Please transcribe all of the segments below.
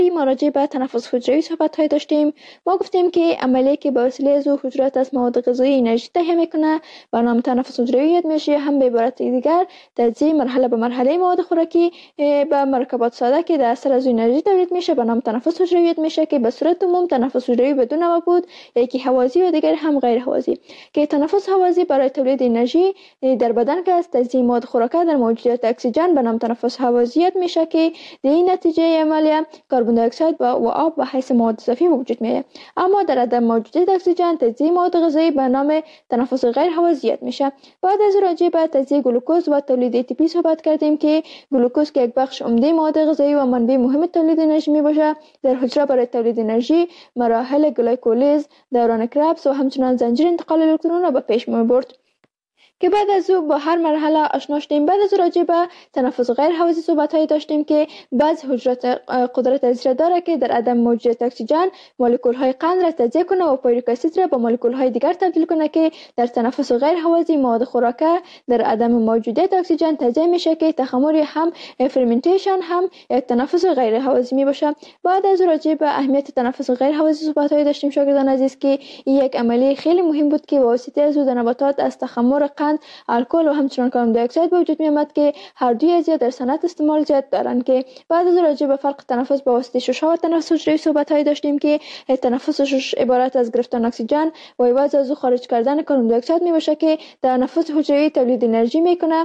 ما راجع به تنفس حجروی صحبت های داشتیم. ما گفتیم که عملیه که به وسیله از حجرات از مواد غذایی انرژی تهیه میکنه به نام تنفس حجروی یاد میشه. هم به عبارت دیگر تجزیه مرحله به مرحله مواد خوراکی به مرکبات ساده که در اثر از انرژی تولید میشه به نام تنفس حجروی یاد میشه که به صورت عموم تنفس حجروی بدون نوع بود، یکی هوازی و دیگر هم غیر هوازی. که تنفس هوازی برای تولید انرژی در بدن که از تجزیه مواد خوراکی در موجودیت اکسیژن به نام تنفس هوازی یاد میشه که در این نتیجه عملیه کربن دی اکساید و آب به حیث مواد اضافی وجود میاد. اما در عدم موجودیت اکسیژن تجزیه مواد غذایی به نام تنفس غیر هوازی میشه. بعد از راجع به تجزیه گلوکوز و تولید ATP صحبت کردیم که گلوکوز که یک بخش عمده مواد غذایی و منبع مهم تولید انرژی میباشه. در حجره برای تولید انرژی مراحل گلایکولیز، دوران کربس و همچنان زنجیره انتقال الکترون را به پیش میبرد که بعد از او با هر مرحله آشنا شدیم. بعد از راجع به تنفس غیر هوازی صحبت هایی داشتیم که بعض حجرات قدرت از را داره که در عدم موجودیت اکسیژن مولکول های قند را تجزیه کنه و پیرویک اسید را به مولکول های دیگر تبدیل کنه که در تنفس غیر هوازی مواد خوراکی در عدم موجودیت اکسیژن تجزیه میشه که تخمر هم فرمنتیشن هم یک تنفس غیر هوازی می باشه. بعد از راجع به اهمیت تنفس غیر هوازی صحبت هایی داشتیم شاگردان عزیز که این یک عملیه خیلی مهم بود که واسطه از نباتات از تخمر قند، الکل و همچنان کربن دی اکساید به وجود می آمد که هر دوی از در صنعت استعمال زیاد دارند. که بعد از راجع به فرق تنفس با واسطه شش‌ها و تنفس حجروی صحبت هایی داشتیم که تنفس شش عبارت از گرفتن اکسیژن و عوض از او خارج کردن کربن دی اکساید می باشه که در تنفس حجروی تولید انرژی میکنه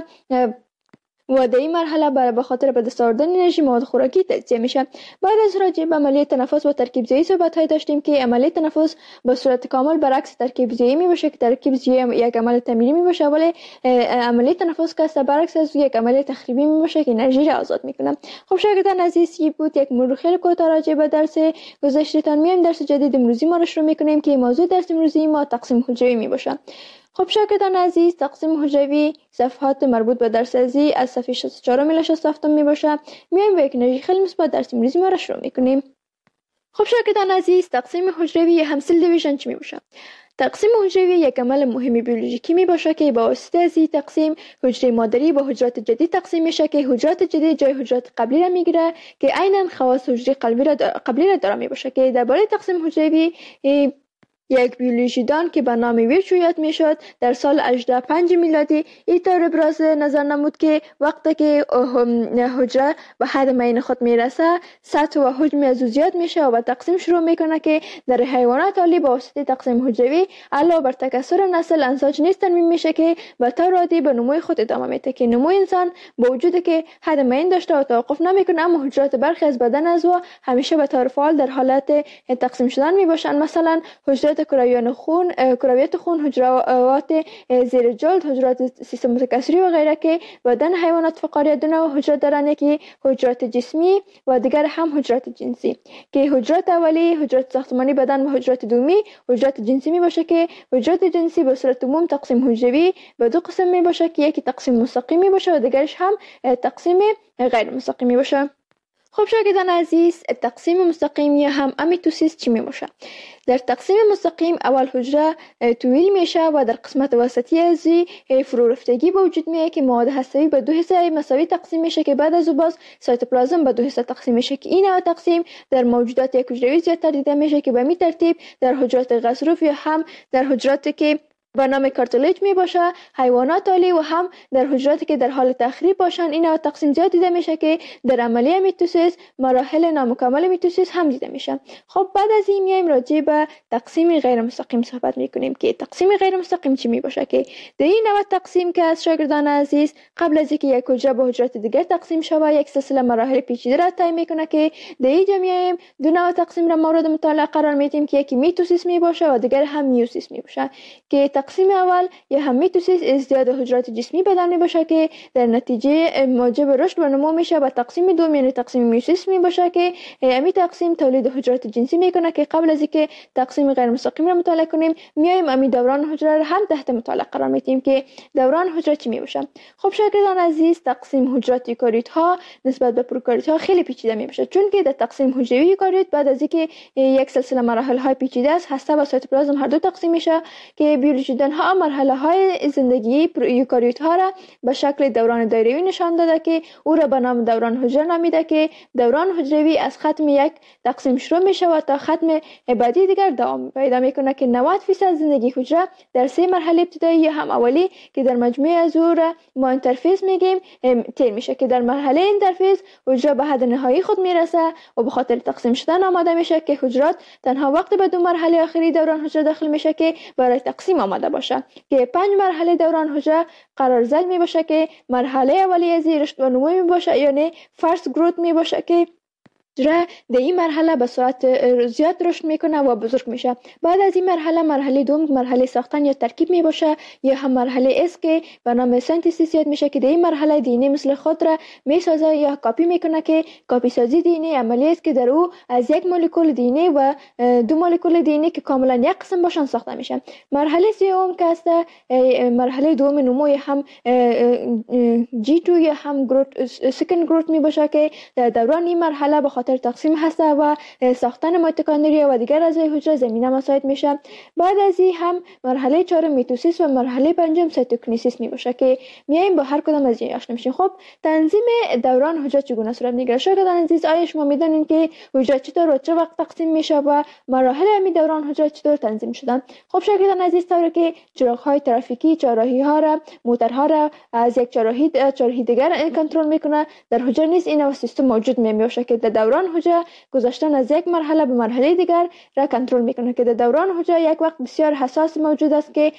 و در این مرحله برای به خاطر به دست آوردن انرژی مواد خوراکی تجزیه میشه. بعد از راجع به عملیه تنفس و ترکیب زیایی صحبت های داشتیم که عملیه تنفس به صورت کامل برعکس ترکیب زیایی می باشه که ترکیب زیایی یک عمل تمرینی می باشه ولی عملیه تنفس که برعکس از یک عملیه تخریبی می باشه که انرژی را آزاد میکنه. خب شاگردان عزیز این بود یک مرور خیلی کوتاه راجع به درس گذشته‌تان. میایم درس جدید امروزی ما را شروع میکنیم که موضوع درس امروزی ما تقسیم حجروی می باشه. خب شاگردان عزیز تقسیم حجروی صفحات مربوط به درس ازی از صفحه 64 الی 67 می باشه. میایم با یک انرژی خیلی مثبت درس امروزی ما را شروع میکنیم. خب شاگردان عزیز تقسیم حجروی یا هم سل دیویژن چی می باشه؟ تقسیم حجروی یک عمل مهم بیولوژیکی می باشه که با واسطه از این تقسیم حجره مادری با حجرات جدید تقسیم میشه که حجرات جدید جای حجرات قبلی را میگیره که عیناً خواص حجره قبلی را داره می باشه. که درباره تقسیم حجروی یک بیولوژیدان که به نام ویرچو یاد میشد در سال 85 میلادی اینطور ابراز نظر نمود که وقتی که حجره به حد معین خود میرسه سطح و حجم از او زیاد میشه و تقسیم شروع میکنه که در حیوانات عالی با واسطه تقسیم حجروی علاوه بر تکثر نسل انساج نیز ترمیم میشه که به طور عادی به نموی خود ادامه میده. که نمو انسان با وجودی که حد معین داشته و توقف نمیکنه اما حجرات برخی از بدن از او همیشه به طور فعال در حالت تقسیم شدن میباشند. مثلا حجرات کرویات خون، حجرات زیر جلد، حجرات سیستم متکثری و غیره که بدن حیوانات فقاری دو نوع حجرات دارند، یکی حجرات جسمی و دیگر هم حجرات جنسی. که حجرات اولی حجرات ساختمانی بدن و حجرات دومی حجرات جنسی می باشه که حجرات جنسی به صورت عموم تقسیم حجروی به دو قسم می باشه که یکی تقسیم مستقیم باشه و دیگرش هم تقسیم غیر مستقیم باشه. خب شاگردان عزیز تقسیم مستقیم یا هم امیتوسیس چی می باشه؟ در تقسیم مستقیم اول حجره طویل میشه و در قسمت وسطی از فرو رفتگی به وجود میاد که مواد هسته‌ای به دو حصه مساوی تقسیم میشه که بعد از او باز سایتوپلازم به دو حصه تقسیم میشه که این نوع تقسیم در موجودات یک حجروی زیادتر دیده میشه که به می ترتیب در حجرات غضروف یا هم در حجراتی که به نام کارتلیج می باشه حیوانات عالی و هم در حجراتی که در حال تخریب باشن این نوع تقسیم زیاد دیده میشه که در عملیه میتوسیس مراحل نامکمل میتوسیس هم دیده میشه. خب بعد از این میایم راجع به تقسیم غیر مستقیم صحبت میکنیم که تقسیم غیر مستقیم چی می باشه. که در این نوع تقسیم که از شاگردان عزیز قبل از اینکه یک حجره به حجرات دیگر تقسیم شود یک سلسله مراحل پیچیده را طی میکنه که در اینجا میایم دو نوع تقسیم را مورد مطالعه قرار میدیم که یکی میتوسیس می باشه و دیگر هم میوسیس می باشه. که تقسیم اول یا هم میتوسیس ازدیاد حجرات جسمی بدن می باشه که در نتیجه موجب رشد و نمو میشه و تقسیم دوم یعنی تقسیم میوسیس می باشه که همین تقسیم تولید حجرات جنسی میکنه. که قبل از اینکه تقسیم غیر مستقیم را مطالعه کنیم میایم همین دوران حجره را هم تحت مطالعه قرار میدیم که دوران حجره چی می باشه. خب شاگردان عزیز تقسیم حجرات یوکاریوت ها نسبت به پروکاریوت ها خیلی پیچیده می باشه چون که در تقسیم حجروی یوکاریوت بعد از اینکه یک سلسله مراحل های پیچیده است هسته و سایتوپلازم هر دو تقسیم میشه که پیچیدن ها مرحله های زندگی یوکاریوت ها را به شکل دوران دایروی نشان داده که او را به نام دوران حجره نامیده که دوران حجروی از ختم یک تقسیم شروع می شود تا ختم بعدی دیگر دوام پیدا میکنه که 90% زندگی حجره در 3 مرحله ابتدایی یا هم اولی که در مجموعه از او را ما اینترفیس میگیم طی میشه که در مرحله اینترفیس حجره به حد نهایی خود میرسه و به خاطر تقسیم شدن آماده میشه که حجرات تنها وقت به 2 مرحله آخری دوران حجره داخل میشه که برای تقسیم آماده باشه که 5 مرحله دوران حجره قرار زد می باشه که مرحله اولیه از رشد و نمو می باشه یعنی فرست گروت می باشه که حجره در این مرحله به سرعت زیاد رشد میکنه و بزرگ میشه. بعد از این مرحله دوم مرحله ساختن یا ترکیب می باشه یا هم مرحله اس که به نام سنتزیس یاد میشه که در این مرحله دی مثل خود را میسازه یا کاپی میکنه که کاپی سازی دی عملی است که در او از یک مولکول دی و 2 مولکول دی که کاملا یک قسم باشن ساخته میشه. مرحله سوم که است مرحله دوم نمو یا هم G2 یا هم گروت سکند گروت می باشه که در دوران این مرحله به خاطر تقسیم هسته و ساختن میتوکندریا و دیگر اعضای حجره زمینه مساعد میشه. بعد از این هم مرحله 4 میتوسیس و مرحله 5 سایتوکینیسیس می باشه که میایم با هر کدام از این آشنا میشیم. خب تنظیم دوران حجره چگونه صورت میگیره؟ شاگردان عزیز آیا شما میدونین که حجره چطور و چه وقت تقسیم میشه و مراحل همین دوران حجره چطور تنظیم شدن؟ خب شاگردان عزیز طوری که چراغ های ترافیکی چهارراهی ها را موتورها را از یک چهارراهی دیگر کنترل میکنه، در حجره نیز این سیستم موجود میشه که در دوران حجره گذشتن از یک مرحله به مرحله دیگر را کنترل میکنه که در دوران حجره یک وقت بسیار حساس موجود است که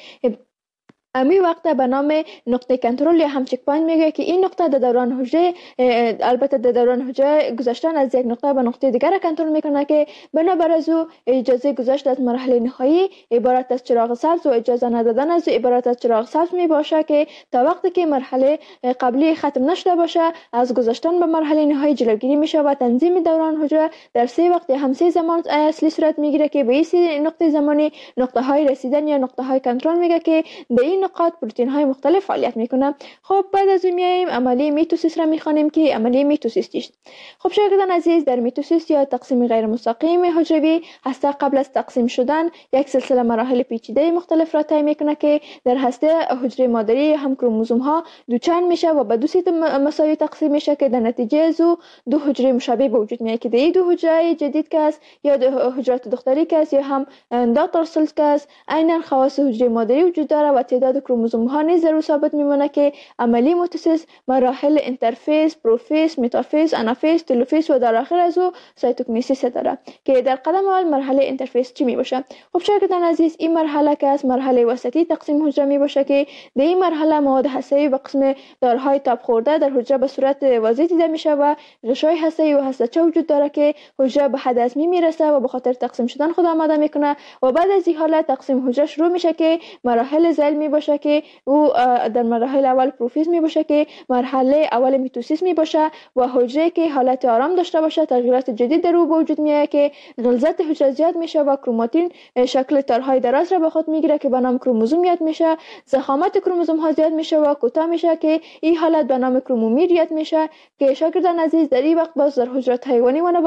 امی وقت به نام نقطه کنترل یا هم چک پوینت میگه که این نقطه در دوران حجره البته در دوران حجره گذشتن از یک نقطه به نقطه دیگر را کنترل میکنه که بنابر از او اجازه گذشت از مرحله نهایی عبارت از چراغ سبز و اجازه ندادن از او عبارت از چراغ سبز می باشه که تا وقتی که مرحله قبلی ختم نشده باشه از گذشتن به مرحله نهایی جلوگیری میشه و تنظیم دوران حجره در 3 وقت یا هم 3 زمان اصلی صورت میگیره که به این نقطه زمانی نقطه های رسیدن یا نقطه های کنترل میگه که به این نقاط پروتئین های مختلف فعالیت میکنه. خب بعد از اون میایم عملیه میتوسیس را میخوانیم که عملیه میتوسیس چیست؟ خب شاگردان عزیز در میتوسیس یا تقسیم غیر مستقیم حجروی هسته قبل از تقسیم شدن یک سلسله مراحل پیچیده مختلف را طی میکنه که در هسته حجره مادری هم کروموزوم ها دوچند میشه و به 2 سیت مساوی تقسیم میشه که در نتیجه از او 2 حجره مشابه به وجود میاد که در 2 حجره جدید که است یا حجرات دختری که است یا هم اندوترال سلز که است عیناً خواص حجره مادری وجود داره و تعداد کروموزوم ها نیز ضرور ثابت میمونه که عملی میتوسیس مراحل اینترفیس، پروفیس، متافیز، آنافیز، تلوفیز و در آخر از او سایتوکینیسیس داره که در قدم اول مرحله اینترفیس چی می باشه؟ خب شاگردان عزیز این مرحله که از مرحله وسطی تقسیم حجره می باشه که در این مرحله مواد هسته‌ای به قسم دارهای تاب خورده در حجره به صورت واضح دیده میشه و غشای هسته‌ای و هسته‌چه وجود داره که حجره به حد هضمی میرسه و به خاطر تقسیم شدن خود آماده میکنه و بعد از این حالت تقسیم حجره شروع میشه که مراحل ذیل می باشه که او در مراحل اول پروفیز می باشه که مرحله اول میتوسیس می باشه و حجره که حالت آرام داشته باشه تغییرات جدید در او به وجود میاد که غلظت حجره زیاد میشه و کروماتین شکل تارهای دراز را به خود میگیره که به نام کروموزوم یاد میشه، ضخامت کروموزوم ها زیاد میشه و کوتاه میشه که این حالت به نام کرومومیر یاد میشه که شاگردان عزیز در این وقت باز در حجرات حیوانی و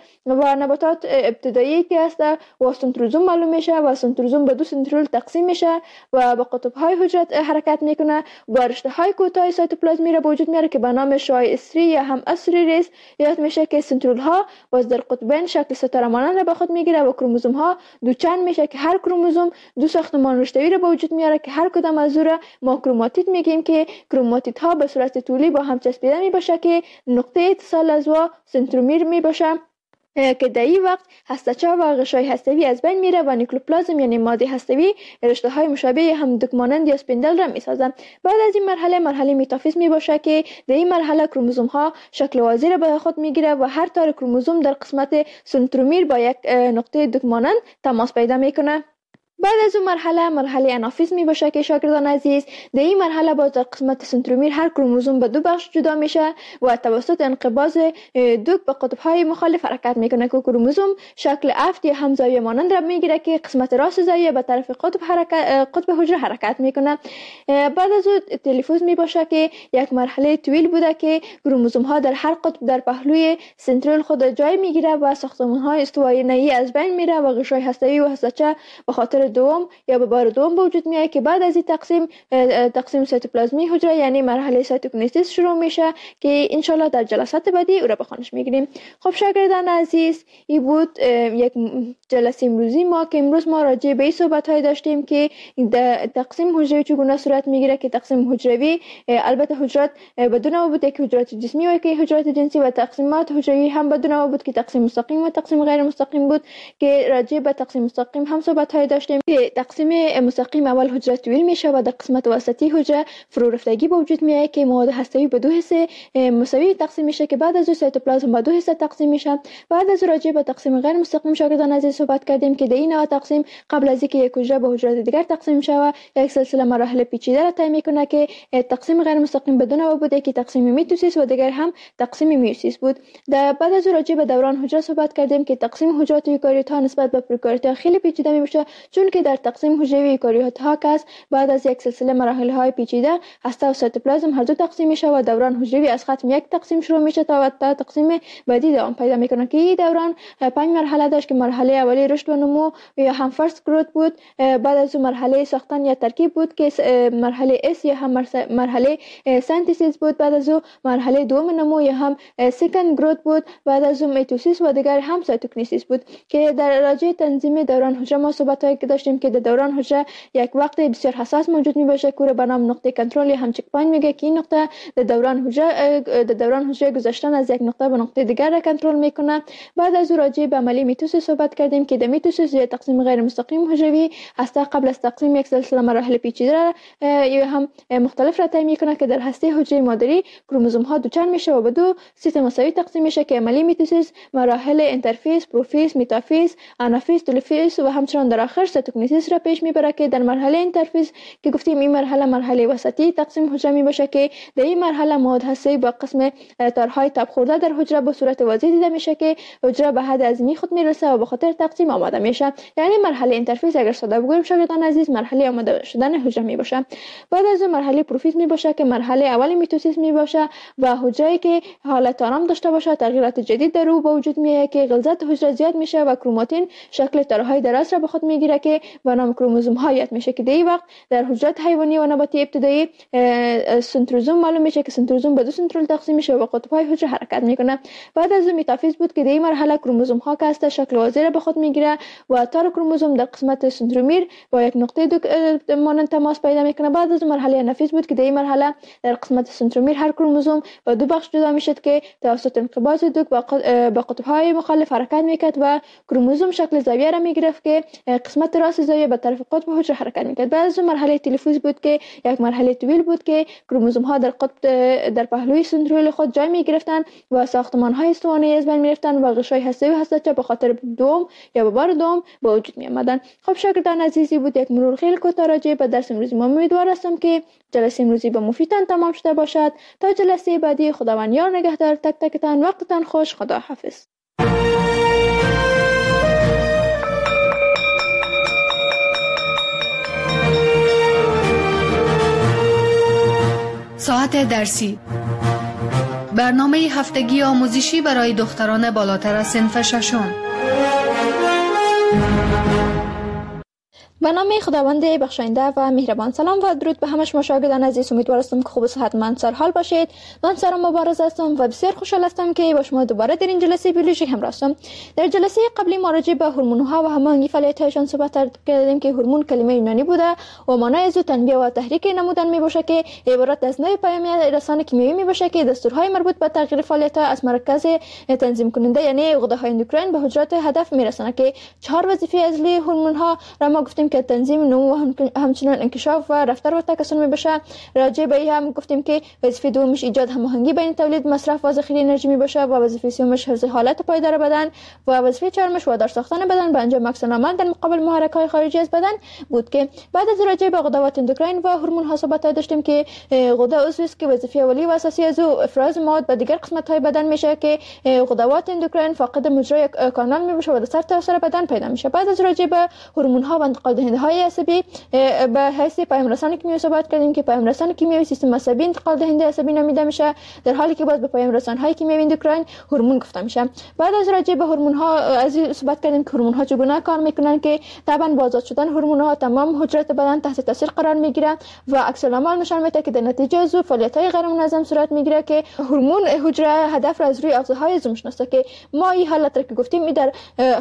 نباتات ابتدایی که است و سنتروزوم معلوم میشه و سنتروزوم به 2 سنتریول تقسیم میشه و به قطب های حجرات حرکت میکنه و رشته های کوتاه سایتوپلازمی را به وجود میاره که به نام شای استری یا هم اسری ریس یاد میشه که سنترول ها باز در قطبین شکل ستاره مانند را به خود میگیره و کروموزوم ها دوچند میشه که هر کروموزوم 2 ساختمان رشته‌ای را به وجود میاره که هر کدام از او را ما کروماتید میگیم که کروماتید ها به صورت طولی با هم چسبیده میباشه که نقطه اتصال از و سنترومیر میباشه که در این وقت هسته‌چه و غشای هسته‌ای از بین میره و نیکلوپلازم یعنی ماده هسته‌ای رشته های مشابه هم دکمانند یا اسپندل را میسازه. بعد از این مرحله میتافیز می باشه که در این مرحله کروموزوم ها شکل واضح را به خود میگیره و هر تار کروموزوم در قسمت سنترومیر با یک نقطه دکمانند تماس پیدا میکنه. بعد از اون مرحله آنافیز می باشه که شاگردان عزیز در این مرحله باز در قسمت سنترومیر هر کروموزوم به 2 بخش جدا میشه و توسط انقباض دوک به قطب‌های مخالف حرکت میکنه که کروموزوم شکل افت یا هم زاویه مانند را میگیره که قسمت راست زاویه به طرف قطب حجره حرکت میکنه. بعد از اون تلیفوز می باشه که یک مرحله طویل بوده که کروموزوم ها در هر قطب در پهلوی سنترال خود جای میگیره و ساختمان های استوایی نهی از بین میره و غشای هسته‌ای و هسته‌چه به خاطر دوم یا به بار دوم به وجود میاد که بعد از این تقسیم سایتوپلازمی حجره یعنی مرحله سایتوکینیزیس شروع میشه که انشالله در جلسات بعدی او را به خوانش میگیریم. خب شاگردان عزیز، این بود یک جلسه امروزی ما که امروز ما راجع به این صحبت های داشتیم که تقسیم حجروی چگونه صورت میگیره که تقسیم حجروی البته حجرات بدون بود که حجرات جسمی و که حجرات جنسی و تقسیمات حجروی هم بدون بود که تقسیم مستقیم و تقسیم غیر مستقیم بود که راجع به تقسیم مستقیم هم صحبت های داشتیم که تقسیم مستقیم اول حجره طویل میشه و در قسمت وسطی حجره فرو رفتگی به وجود میاد که مواد هسته‌ای به دو حصه مساوی تقسیم میشه که بعد از اون سایتوپلازم به دو حصه تقسیم میشه. بعد از راجع به تقسیم غیر مستقیم شاگردان عزیز صحبت کردیم که در این نوع تقسیم قبل از اینکه یک حجره به حجرات دیگر تقسیم شود یک سلسله مراحل پیچیده را طی میکنه که تقسیم غیر مستقیم به دو نوع بوده که تقسیم میتوسیس و دیگر هم تقسیم میوسیس بود. بعد از راجع به دوران حجره صحبت کردیم که تقسیم حجرات یوکاریوت ها نسبت به پروکاریوت ها خیلی پیچیده میشه چون که در تقسیم حجره یوکاریوت ها که بعد از یک سلسله مراحل های پیچیده هسته و سایتوپلازم هر دو تقسیم میشه و دوران حجروی از ختم یک تقسیم شروع میشه تا تقسیم بعدی دوام پیدا میکنه که این دوران 5 مرحله داشت که مرحله اولی رشد و نمو یا هم فرست گروت بود، بعد از اون مرحله ساختن یا ترکیب بود که مرحله اس یا هم مرحله سنتیسیس بود، بعد از اون مرحله دوم نمو یا هم سکند گروت بود، بعد از اون میتوسیس و دیگر هم سایتوکینیزیس بود که در راجع تنظیم دوران حجره ما صحبت هایی که داشتیم که در دوران حجره یک وقت بسیار حساس موجود می باشه که به نام نقطه کنترل یا هم چک پوینت میگه که این نقطه در دوران حجره گذشتن از یک نقطه به نقطه دیگر را کنترل میکنه. بعد از راجع به عملی میتوسیس صحبت کردیم که در میتوسیس یا تقسیم غیر مستقیم حجروی هسته قبل از تقسیم یک سلسله مراحل پیچیده یا هم مختلف را طی میکنه که در هسته حجره مادری کروموزوم ها دوچار میشه و به دو سیت مساوی تقسیم میشه که عملی میتوسیس مراحل اینترفیس، پروفیس، میتافیز، آنافیز، تلوفیز و همچنان در آخر سایتوکینیزیس را پیش میبره که در مرحله اینترفیس که گفتیم این مرحله وسطی تقسیم حجره می باشه که در این مرحله مواد هسته‌ای با قسم تارهای تاب خورده در حجره به صورت واضح دیده میشه که حجره به حد عظیمی خود میرسه و به خاطر تقسیم آماده میشه. یعنی مرحله اینترفیس اگر ساده بگوییم شاگردان عزیز مرحله آماده شدن حجره می باشه. بعد از مرحله پروفیز می باشه که مرحله اول میتوسیس می باشه و حجره که حالت آرام داشته باشه تغییرات جدید در او به وجود میاد که غلظت حجره زیاد میشه و کروماتین شکل تارهای دراز را به خود میگیره که به نام کروموزوم ها یاد میشه که در این وقت در حجرات حیوانی و نباتی ابتدایی سنتروزوم معلوم میشه که سنتروزوم به دو سنترول تقسیم میشه و به قطب‌های حجره حرکت میکنه. بعد از میتافیز بود که در این مرحله کروموزوم ها که هست شکل واضح را به خود میگیره و تار کروموزوم در قسمت سنترومیر با یک نقطه مانند تماس پیدا میکنه. بعد از مرحله انافیز بود که در این مرحله در قسمت سنترومیر هر کروموزوم با دو بخش جدا میشد که توسط انقباض دوک با قطب‌های مخالف حرکت میکرد و کروموزوم شکل زاویه را میگرفت که قسمت راست زاویه به طرف قطب حجره حرکت میکرد. بعد از مرحله تلفوز بود که یک مرحله طویل بود که کروموزوم ها در پهلوی سنترول خود جای می گرفتند و ساختمان های استوانه‌ای از بین می رفتند و غشای هسته‌ای و هسته‌چه به خاطر دوم یا به بار دوم به وجود می آمدند. خب شاگردان عزیزی بود یک مرور خیلی کوتاه راجع به درس امروزی ما. امیدوار هستم که جلسه امروزی به مفیدتان تمام شده باشد. تا جلسه بعدی خداوند یار نگهدار تک تکتان. وقتتان خوش. خدا حافظ. ساعت درسی، برنامه هفتگی آموزشی برای دختران بالاتر از صنف ششم. به نام خداوند بخشاینده و مهربان. سلام و درود به همه شما شاگردان عزیز. امیدوار هستم که خوب و صحتمند سرحال باشید. من سارا مبارز هستم و بسیار خوشحال هستم که با شما دوباره در این جلسه بیولوژی همراه هستم. در جلسه قبلی ما راجع به هورمون‌ها و هماهنگی فعالیت‌هایشان صحبت کردیم که هورمون کلمه یونانی بوده و معنای از تنبیه و تحریک نمودن میباشه که عبارت از نوع پیامی رسانه کیمیایی میباشه که دستورهای مربوط به تغییر فعالیت‌ها از مرکز تنظیم کننده یعنی غده‌های اندوکراین به حجرات هدف میرسونه که 4 وظیفه اصلی هورمون‌ها را ما گفتیم که تنظیم نمو و همچنان انکشاف و رفتار و تکثر میباشه. راجع به هم گفتیم که وظیفه دومش ایجاد هماهنگی بین تولید، مصرف و ذخیره انرژی میباشه و وظیفه سومش حفظ حالت پایدار بدن و وظیفه چهارمش وادار ساختن بدن به انجام عکس العمل در مقابل محرک‌های خارجی از بدن بود که بعد از راجع به غدوات اندوکراین و هورمون ها صحبت داشتیم که غده عضوی است که وظیفه اولیه و اساسی از او افراز مواد به دیگر قسمت‌های بدن میشه که غدوات اندوکراین فاقد مجرای کانال میباشه و در سر تا سر بدن پیدا میشه. بعد از راجع به هورمون ها و انتقال دهنده های عصبی به حیث پیام رسان کیمیایی صحبت کردیم که پیام رسان کیمیایی سیستم عصبی انتقال دهنده عصبی نامیده میشه، در حالی که باز به پیام رسان های کیمیایی اندوکراین هورمون گفته میشه. بعد از راجع به هورمون ها از صحبت کردیم که هورمون ها چگونه کار میکنن که طبعا بازداشت شدن هورمون ها تمام حجرات بدن تحت تاثیر قرار میگیره و عکس العمل نشان میده که در نتیجه از فعالیت های غیر منظم صورت میگیره که هورمون حجره هدف را از روی اغذاهای عضو میشناسه که ما این حالت را که گفتیم در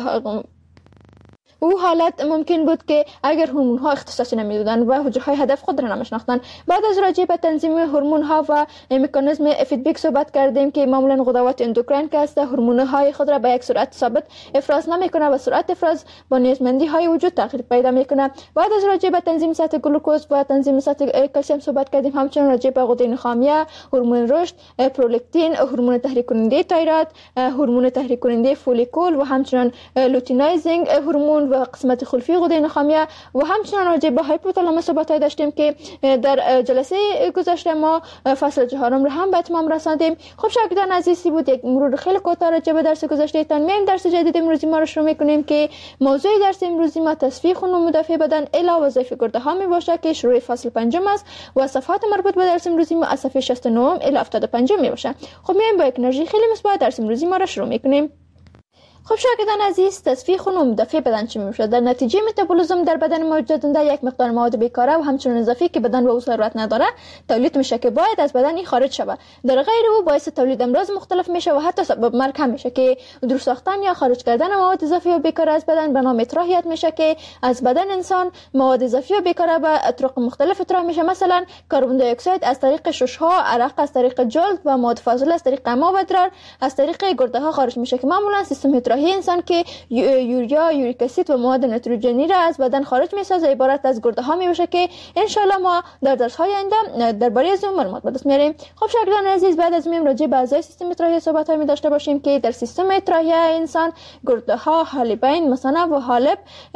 او حالت ممکن بود که اگر هورمون ها اختصاصی نمیدادن و حجره های هدف خود را نمیشناختن. بعد از راجع به تنظیم هورمون ها و مکانیزم فیدبک صحبت کردیم که معمولا غدوات اندوکراین که است هورمون های خود را به یک سرعت ثابت افراز نمیکنه و سرعت افراز با نیازمندی های وجود تغییر پیدا میکنه. بعد از راجع به تنظیم سطح گلوکوز و تنظیم سطح کلسیم صحبت کردیم، همچنین راجع به غده نخامیه، هورمون رشد، پرولاکتین، هورمون تحریک کننده تایروید، هورمون تحریک کننده فولیکول و همچنین لوتینایزینگ هورمون و قسمت خلفی غده نخامیه و همچنین راجع به هایپوتالاموس صحبت داشتیم که در جلسه گذشته ما فصل 4 را هم به اتمام رساندیم. خب شاگردان عزیزی بود یک مرور خیلی کوتاه راجع به درس گذشته تان. میم درس جدید امروزی ما رو شروع میکنیم که موضوع درس امروزی ما تصفیه خون و مدافع بدن الی وظایف گرده ها می باشه که شروع فصل 5 است و صفحات مربوط به درس امروزی ما از صفحه 69 الی 75 می باشه. خب میم با یک انرژی خیلی مثبت درس امروزی ما رو شروع میکنیم. خب شاگردان عزیز، تصفیه خون و مدافع بدن چی میشه؟ در نتیجه متابولیسم در بدن موجود یک مقدار مواد بیکاره و همچنین اضافی که بدن به او ضرورت نداره تولید میشه که باید از بدن خارج شود. در غیر او باعث تولید امراض مختلف میشه و حتی سبب مرگ هم میشه که دور ساختن یا خارج کردن مواد اضافی و بیکاره از بدن به نام اطراحیت میشه که از بدن انسان مواد اضافی و بیکاره به طرق مختلف اطراح میشه. مثلا کربن دی اکساید از طریق ششها، عرق از طریق جلد و مواد فاضله از طریق اما و ادرار از طریق گرده ها خارج میشه که معمولا سیستم اطراحی انسان که یوریا، یوریک اسید و مواد نیتروژنی را از بدن خارج میسازه عبارت از گرده ها میشه که ان شاء الله ما در درس های آینده درباره از اون معلومات به دست میاریم. خب شاگردان عزیز، بعد از میم راجع به اعضای سیستم اطراحی صحبت های می داشته باشیم که در سیستم اطراحی انسان گرده ها، حالبین، مثانه و حالب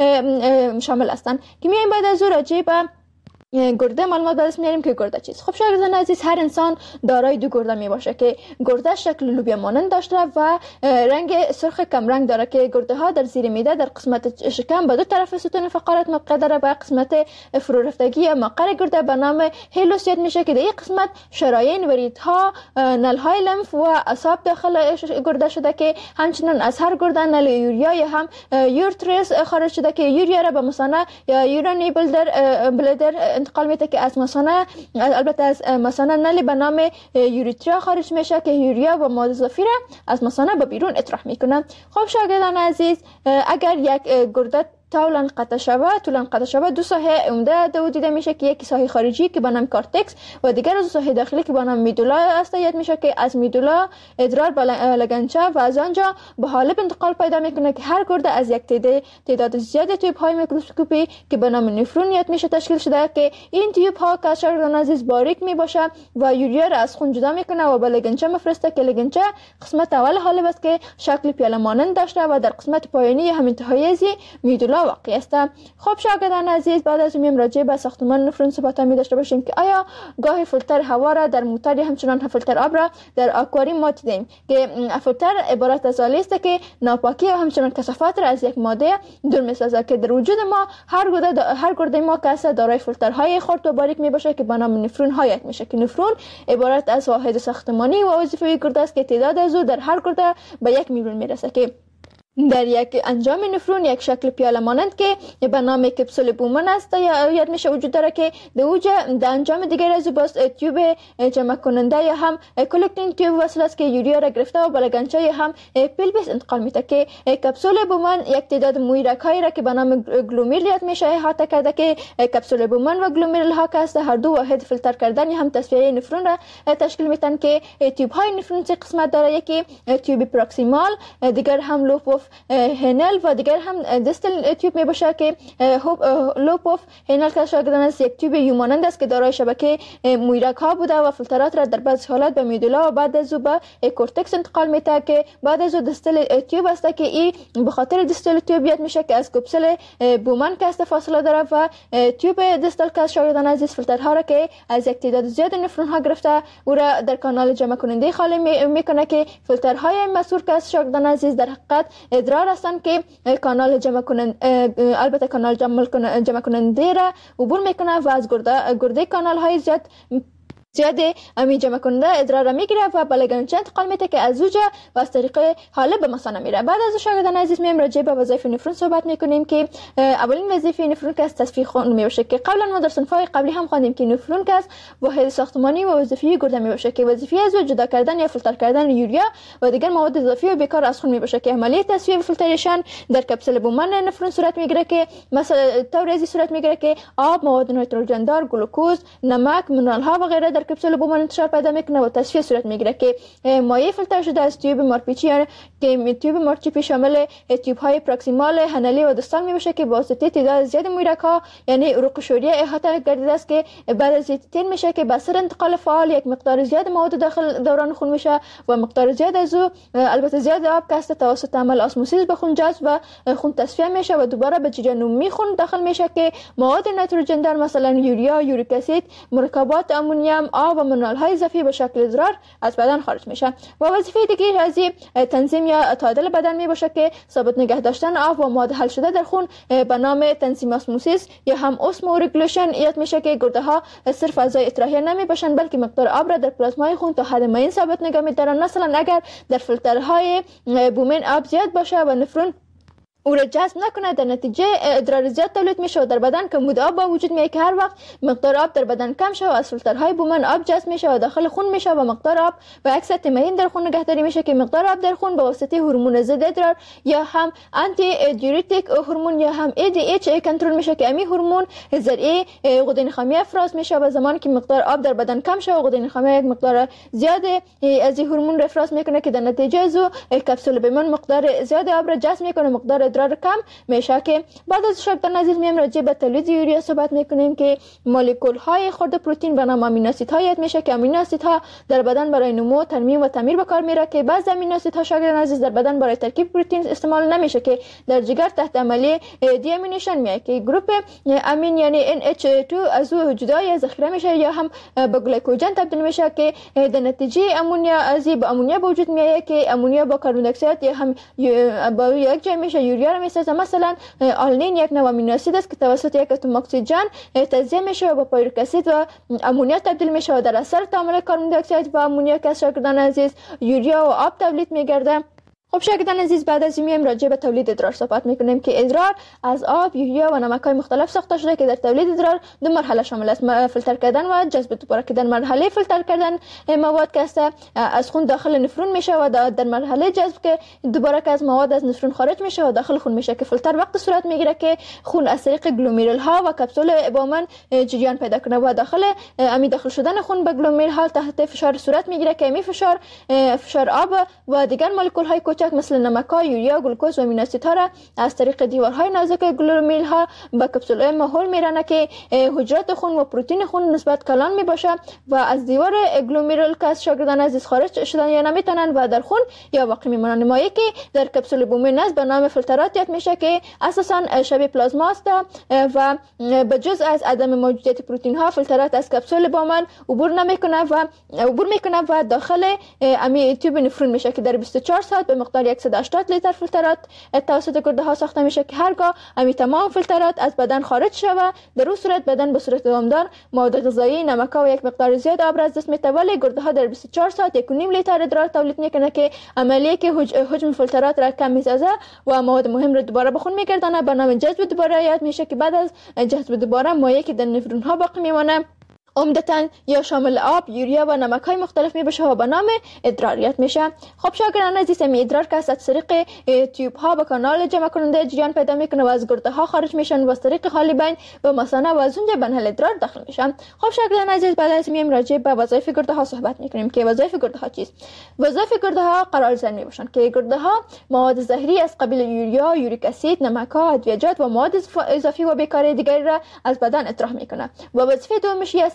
شامل هستند که میایم بعد از اون راجع به گرده معلومات به دست میاریم که گرده چیست. خب شاگردان عزیز، هر انسان دارای دو گرده می باشه که گرده شکل لوبیا مانند داشته و رنگ سرخ کم رنگ داره که گرده ها در زیر معده در قسمت شکم به دو طرف ستون فقرات موقع داره و قسمت فرو رفتگی یا مقر گرده به نام هیلوس یاد میشه که در این قسمت شرايين و ریدها، نل های لمف و اعصاب داخل گرده شده که همچنین از هر گرده نل یوریا یا هم یورترس خارج شده که یوریا را به مثانه یا یورانی بلدر انتقال میده که از مثانه، البته از مثانه نلی به نام یوریتریا خارج میشه که یوریا و مواد اضافی را از مثانه به بیرون اطراح میکنه. خب شاگردان عزیز، اگر یک گرده طولا قطع شود دو ساحه عمده دو دیده میشه که یکی ساحه خارجی که به نام کارتکس و دیگر از ساحه داخلی که به نام میدولا است یاد میشه که از میدولا ادرار به لگنچه و از آنجا به حالب انتقال پیدا میکنه که هر گرده از یک تعداد زیاد تیوب های میکروسکوپی که به نام نفرون یاد میشه تشکیل شده که این تیوب ها که شاگردان عزیز باریک میباشه و یوریا را از خون جدا میکنه و به لگنچه میفرسته که لگنچه قسمت اول حالب است که شکل پیاله مانند داشته و در قسمت پایانی هم انتهایی از میدولا واقع است. خب شاگردان عزیز، بعد از میم راجع به ساختمان نفرون صحبت می داشته باشیم که آیا گاهی فیلتر هوا را در موتور یا همچنان فیلتر آب را در آکواریوم ما دیدیم که فیلتر عبارت از آلی است که ناپاکی و همچنان کثافات را از یک ماده دور می‌سازد که در وجود ما هر گرده ما که دارای فیلترهای خرد و باریک می باشه که به نام نفرون هایت میشه که نفرون عبارت از واحد ساختمانی و وظیفه‌ای گرده است که تعداد از او در هر گرده به 1 میلیون میرسه که در یک انجام نفرون یک شکل پیاله مانند که به نام کپسول بومن است یا یاد میشه وجود داره که در انجام دیگر از باز تیوب جمع کننده یا هم کلکتینگ تیوب وصل است که یوریا را گرفته و به لگنچه یا هم پلویس انتقال میده که کپسول بومن یک تعداد مویرک هایی را که به نام گلومیرول یاد میشه احاطه کرده که کپسول بومن و گلومیرول ها که است هر دو واحد فیلتر کردن یا هم تصفیه نفرون را تشکیل میدن که تیوب های نفرون سه قسمت داره، یکی تیوب پروکسیمال، دیگر هم لوپ هنل و دیگر هم دستل تیوب می باشه که لوپ اف هنل که شاگردان است یک تیوب یومانند است که دارای شبکه مویرک ها بوده و فیلترات را در بعضی حالات به میدولا و بعد از او به کورتکس انتقال میده که بعد از او دستل تیوب است که این به خاطر دستل تیوب یاد میشه که از کپسول بومن که است فاصله داره و تیوب دستل که شاگردان عزیز فیلترها را که از یک تعداد زیاد نفرون ها گرفته او را در کانال جمع کننده خالی میکنه که فیلترهای مسئول که شاگردان عزیز در حقیقت ادرار هستند که کانال جمع کننده، البته کانال جمع کننده را عبور میکنه و از گرده کانال های زیاد امی جمع کننده ادرار را میگیره و به لگنچه انتقال میده که از اوجه و از طریق حالب به مثانه میره. بعد از شاگردان عزیز میم راجع به وظایف نفرون صحبت میکنیم که اولین وظیفه نفرون که از تصفیه خون میباشه که قبلا ما در صنف‌های قبلی هم خواندیم که نفرون که از واحد ساختمانی و وظیفی گرده میباشه که وظیفه از جدا کردن یا فیلتر کردن یوریا و دیگر مواد اضافی و بیکار از خون میباشه که عملیه تصفیه و فیلتریشن در کپسول بومن نفرون صورت میگیره که مثلا طور ازی صورت میگیره که آب، مواد نیتروژن دار، گلوکوز، نمک، منرال ها و غیره در کپسول بومن انتشار پیدا میکنه و تصفیه صورت میگیره که مایع فیلتر شده از تیوب مارپیچی که تیوب مارپیچی شامل تیوب های پروکسیمال، هنلی و دستال میباشه که با واسطه تعداد زیاد مویرک ها یعنی عروق شوریه احاطه گردیده است که بعد از تیر میشه که به اثر انتقال فعال یک مقدار زیاد مواد داخل دوران خون میشه و مقدار زیاد از او البته زیاد آب که توسط عمل اسموسیس به خون جذب و خون تصفیه میشه و دوباره به جریان عمومی خون داخل میشه که مواد نیتروژن دار مثلا یوریا، یوریک اسید، مرکبات امونیم، آب و منرال های اضافی به شکل ادرار از بدن خارج میشه. و وظیفه دیگه از تنظیم یا تعادل بدن میباشه که ثابت نگه داشتن آب و مواد حل شده در خون به نام تنظیم اسموسیس یا هم اسمورگولیشن یاد میشه که گرده ها صرف اعضای اطراحیه نمیباشن بلکه مقدار آب را در پلازمای خون تا حد معین ثابت نگه میدارن. مثلا اگر در فیلترهای بومن آب زیاد باشه و نفرون او را جذب نکنه در نتیجه ادرار زیاد تولید میشه و در بدن کمبود آب با وجود میاد که هر وقت مقدار آب در بدن کم شه و از فیلترهای بومن آب جذب میشه و داخل خون میشه و مقدار آب به عکس معین در خون نگهداری میشه که مقدار آب در خون به واسطه هورمون ضد ادرار یا هم آنتی دیورتیک هورمون یا هم ADH کنترل میشه که امی هورمون ذریعه غده نخامی افراز میشه و زمانی که مقدار آب در بدن کم شه و غده نخامی یک مقدار زیاد از این هورمون را افراز میکنه که در نتیجه از کپسول بومن مقدار زیاد آب را جذب میکنه، مقدار ادرار کم میشه. که بعد از شاگردان عزیز میم راجع به تولید یوریا صحبت میکنیم که مولکول های خرد پروتئین به نام امینو اسیدها یاد میشه که امینو اسیدها در بدن برای نمو، ترمیم و تعمیر به کار میره که بعضی امینو اسیدها شاگردان عزیز در بدن برای ترکیب پروتئین استعمال نمیشه که در جگر تحت عملیه دی امینیشن میاد که گروپ امین یعنی NH2 از او جدا یا ذخیره میشه یا هم به گلیکوژن تبدیل میشه که در نتیجه امونیا از به امونیا به وجود میاد که امونیا با کربن دی اکساید یا هم با یک جای میشه یوریا را میسازه. مثلا آلنین یک نوع امینو اسید است که توسط یک اتم اکسیژن تجزیه میشه و با پیرویک اسید و امونیا تبدیل میشه و در اثر تعامل کربن دی اکساید و امونیا که شاگردان عزیز یوریا و آب تولید میگرده. خب شاگردان عزیز بعد از این راجع به تولید ادرار صحبت میکنیم که ادرار از آب، یوریا و نمک‌های مختلف ساخته شده که در تولید ادرار دو مرحله شامل است: فیلتر کردن و جذب دوباره که در مرحله فیلتر کردن مواد که از خون داخل نفرون میشه و در مرحله جذب که دوباره که از مواد از نفرون خارج میشه و داخل خون میشه که فیلتر وقت صورت میگیره که خون از طریق گلومرول ها و کپسول بومن جریان پیدا کنه و داخل شدن خون به گلومرول ها تحت فشار صورت میگیره که می فشار آب و دیگر مولکول های کوچک مثل نمک‌ها، یوریا، گلوکوز و امینو اسیدها را از طریق دیوارهای نازک گلومرول ها به کپسول محول میرانه که حجرات خون و پروتئین خون نسبت کلان میباشه و از دیوار گلومرول که از شاگردان عزیز خارج شدن یا نمیتونن و در خون یا باقی میمونن. مایعی که در کپسول بومن است به نام فیلترات یاد میشه که اساسا شبیه پلازما است و به جز از عدم موجودیت پروتئین ها فیلترات از کپسول بومن عبور میکنه و داخل امی تیوب نفرون میشه که در 24 ساعت به مقدار 180 لیتر فیلترات توسط گرده ها ساخته میشه که هرگاه امی تمام فیلترات از بدن خارج شود در اون صورت بدن به صورت دامدار مواد غذایی، نمک و یک مقدار زیاد آب را از دست میده ولی گرده ها در 24 ساعت 1.5 لیتر ادرار تولید میکنه که عملیه که حجم فیلترات را کم میسازه و مواد مهم را دوباره به خون میگردانه به نام جذب دوباره یاد میشه که بعد از جذب دوباره مایعی که در نفرون ها باقی میمونه عمدتاً یا شامل آب، یوریا و نمک‌های مختلف میباشه و به نام ادراریات میشه. خب شاگردان عزیز ادرار که از طریق تیوب ها به کانال جمع کننده جریان پیدا میکنه و از گرده ها خارج میشن و از طریق حالبین به مثانه و از اونجا به نهل ادرار داخل میشن. خب شاگردان عزیز بعد از این راجع به وظایف گرده ها صحبت میکنیم که وظایف گرده ها چیست؟ وظایف گرده ها قرارزن میباشن که گرده ها مواد زهری از قبیل یوریا، یوریک اسید، نمک‌ها، ادویه‌جات و مواد اضافی و بیکاری دیگری را از بدن اطراح میکنه و وظیفه دومش است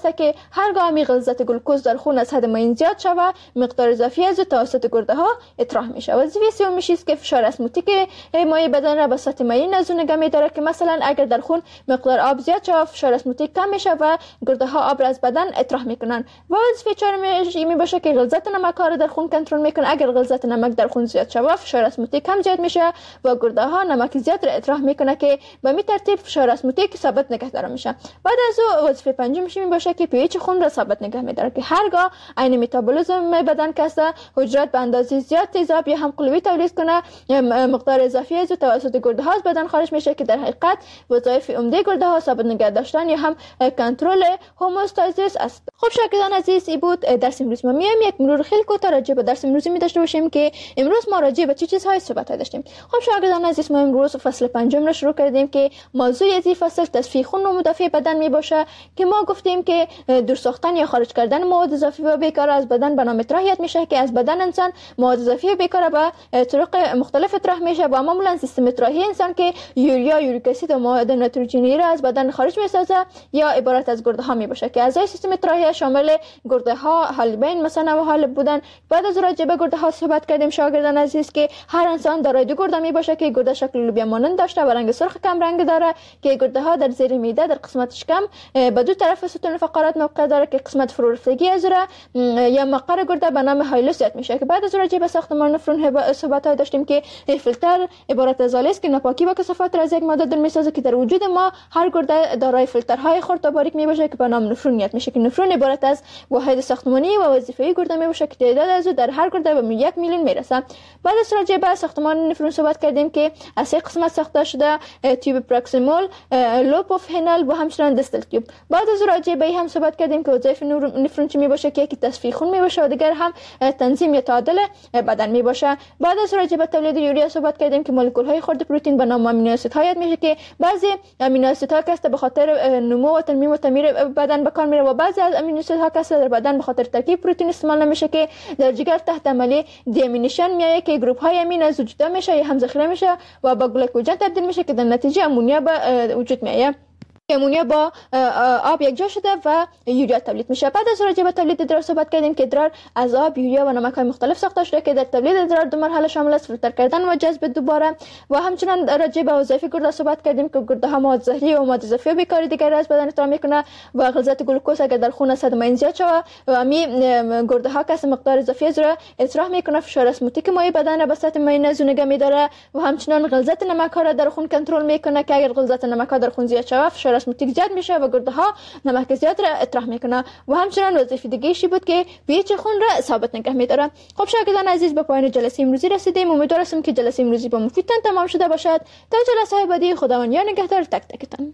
میشه که هرگاه می غلظت گلوکوز در خون از حد معین زیاد شود مقدار اضافی از توسط گرده ها اطراح میشه. وظیفه سومیش است که فشار اسموتیک مایع بدن را به سطح معین از نگه می‌داره که مثلا اگر در خون مقدار آب زیاد شود فشار اسموتیک کم میشه و گرده ها آب را از بدن اطراح میکنن. و وظیفه چهارمیش می باشه که غلظت نمک ها را در خون کنترل میکنه. اگر غلظت نمک در خون زیاد شود فشار اسموتیک کم زیاد میشه و گرده ها نمک زیاد را اطراح میکنه که به می ترتیب فشار اسموتیک ثابت نگه داره میشه. بعد از او وظیفه پنجمش می باشه که pH خون را ثابت نگه میداره که هرگاه عین متابولیسم بدن کسته حجرات به اندازه زیاد تیزاب یا هم قلوی تولید کنه مقدار اضافی از توسط گرده ها از بدن خارج میشه که در حقیقت وظایف عمده گرده ها ثابت نگه داشتن یا هم کنترل هوموستازیس است. خب شاگردان عزیز این بود درس امروز. ما میایم یک مرور خیلی کوتاه راجع به درس امروزی می داشته باشیم که امروز ما راجع به چه چیزهای صحبت داشتیم. خب شاگردان عزیز ما امروز فصل پنجم را شروع کردیم که موضوع از این فصل تصفیه خون و مدافع بدن می باشه که ما گفتیم که دور ساختن یا خارج کردن مواد اضافی و بیکار از بدن به نام اطراحیت میشه که از بدن انسان مواد اضافی و بیکار به طرق مختلف اطراح میشه و معمولا سیستم اطراحی انسان که یوریا، یوریک اسید و مواد نیتروژنی را از بدن خارج میسازه یا عبارت از گرده ها می باشه که اعضای سیستم اطراحی شامل گرده ها، حالبین مثلا و حالب بودن. بعد از راجع به گرده ها صحبت کردیم شاگردان عزیز که هر انسان دارای دو گرده می باشه که گرده شکل لوبیا مانند داشته و رنگ سرخ کم رنگ داره که گرده ها در زیر معده در قسمت شکم به دو طرف ستون فقرات موقع داره که قسمت فرورفتگی از را یا مقر گرده به نام هایلوس یاد میشه که بعد از راجع به ساختمان نفرون صحبت داشتیم که فیلتر عبارت از آلی است که ناپاکی و کثافات را از یک ماده دور میسازه که در وجود ما هر گرده دارای فیلترهای خرد و باریک می باشه که به نام نفرون یاد میشه که نفرون عبارت از واحد ساختمانی و وظیفه‌ای گرده می باشه که تعداد از او در هر گرده به 1 میلیون میرسه. بعد از راجع به ساختمان نفرون صحبت کردیم که از سه قسمت ساخته شده: تیوب پروکسیمال، لوب اف هنل و همچنین دستل تیوب. بعد از راجع به هم صحبت کردیم که وظایف نفرون چی می باشه که یکی تصفیه خون می باشه و دیگر هم تنظیم یا تعادل بدن می باشه. بعد از راجع به تولید یوریا صحبت کردیم که مولکول های خرد پروتئین به نام آمینو اسیدها یاد میشه که بعضی آمینو اسیدها که به خاطر نمو و تنمیم و تعمیر بدن به کار میره و بعضی از آمینو اسیدها که در بدن به خاطر ترکیب پروتئین استعمال نمیشه که در جگر تحت عملی دیامینیشن میایه که گروپ های امین از وجود میشه یا هم ذخیره میشه و به گلیکوژن تبدیل میشه که در نتیجه امونیا به وجود میایه. امونیا با آب یک جا شده و یوریا تولید میشه. بعد از راجع به تولید ادرار صحبت کردیم که ادرار از آب، یوریا و نمک‌های مختلف ساخته شده که در تولید ادرار دو مرحله شامل است: فیلتر کردن و جذب دوباره. و همچنین راجع به وظایف گرده صحبت کردیم که گرده ها مواد زهری و مواد اضافی و بیکاری دیگر از بدن اطراح میکنه و غلظت گلوکوز اگر در خون از حد معین زیاد شود و می گرده ها که مقدار اضافی از را اطراح میکنه فشار اسموتیک مایع بدن را به سطح معین از نگه میداره و همچنین غلظت نمک ها را در خون کنترل میکنه که اگر غلظت نمک ها در خون زیاد شود فشار اسموتیک زیاد میشه و گرده ها نمک زیاد را اطراح میکنه و همچنین وظیفه دیگه شی بود که pH خون را ثابت نگه میداره. خب شاگردان عزیز به پایان جلسه امروزی رسیدیم. امیدوارم که جلسه امروزی با مفیدتان تمام شده باشد. تا جلسه بعدی خداوند یار نگهدار تک تکتان.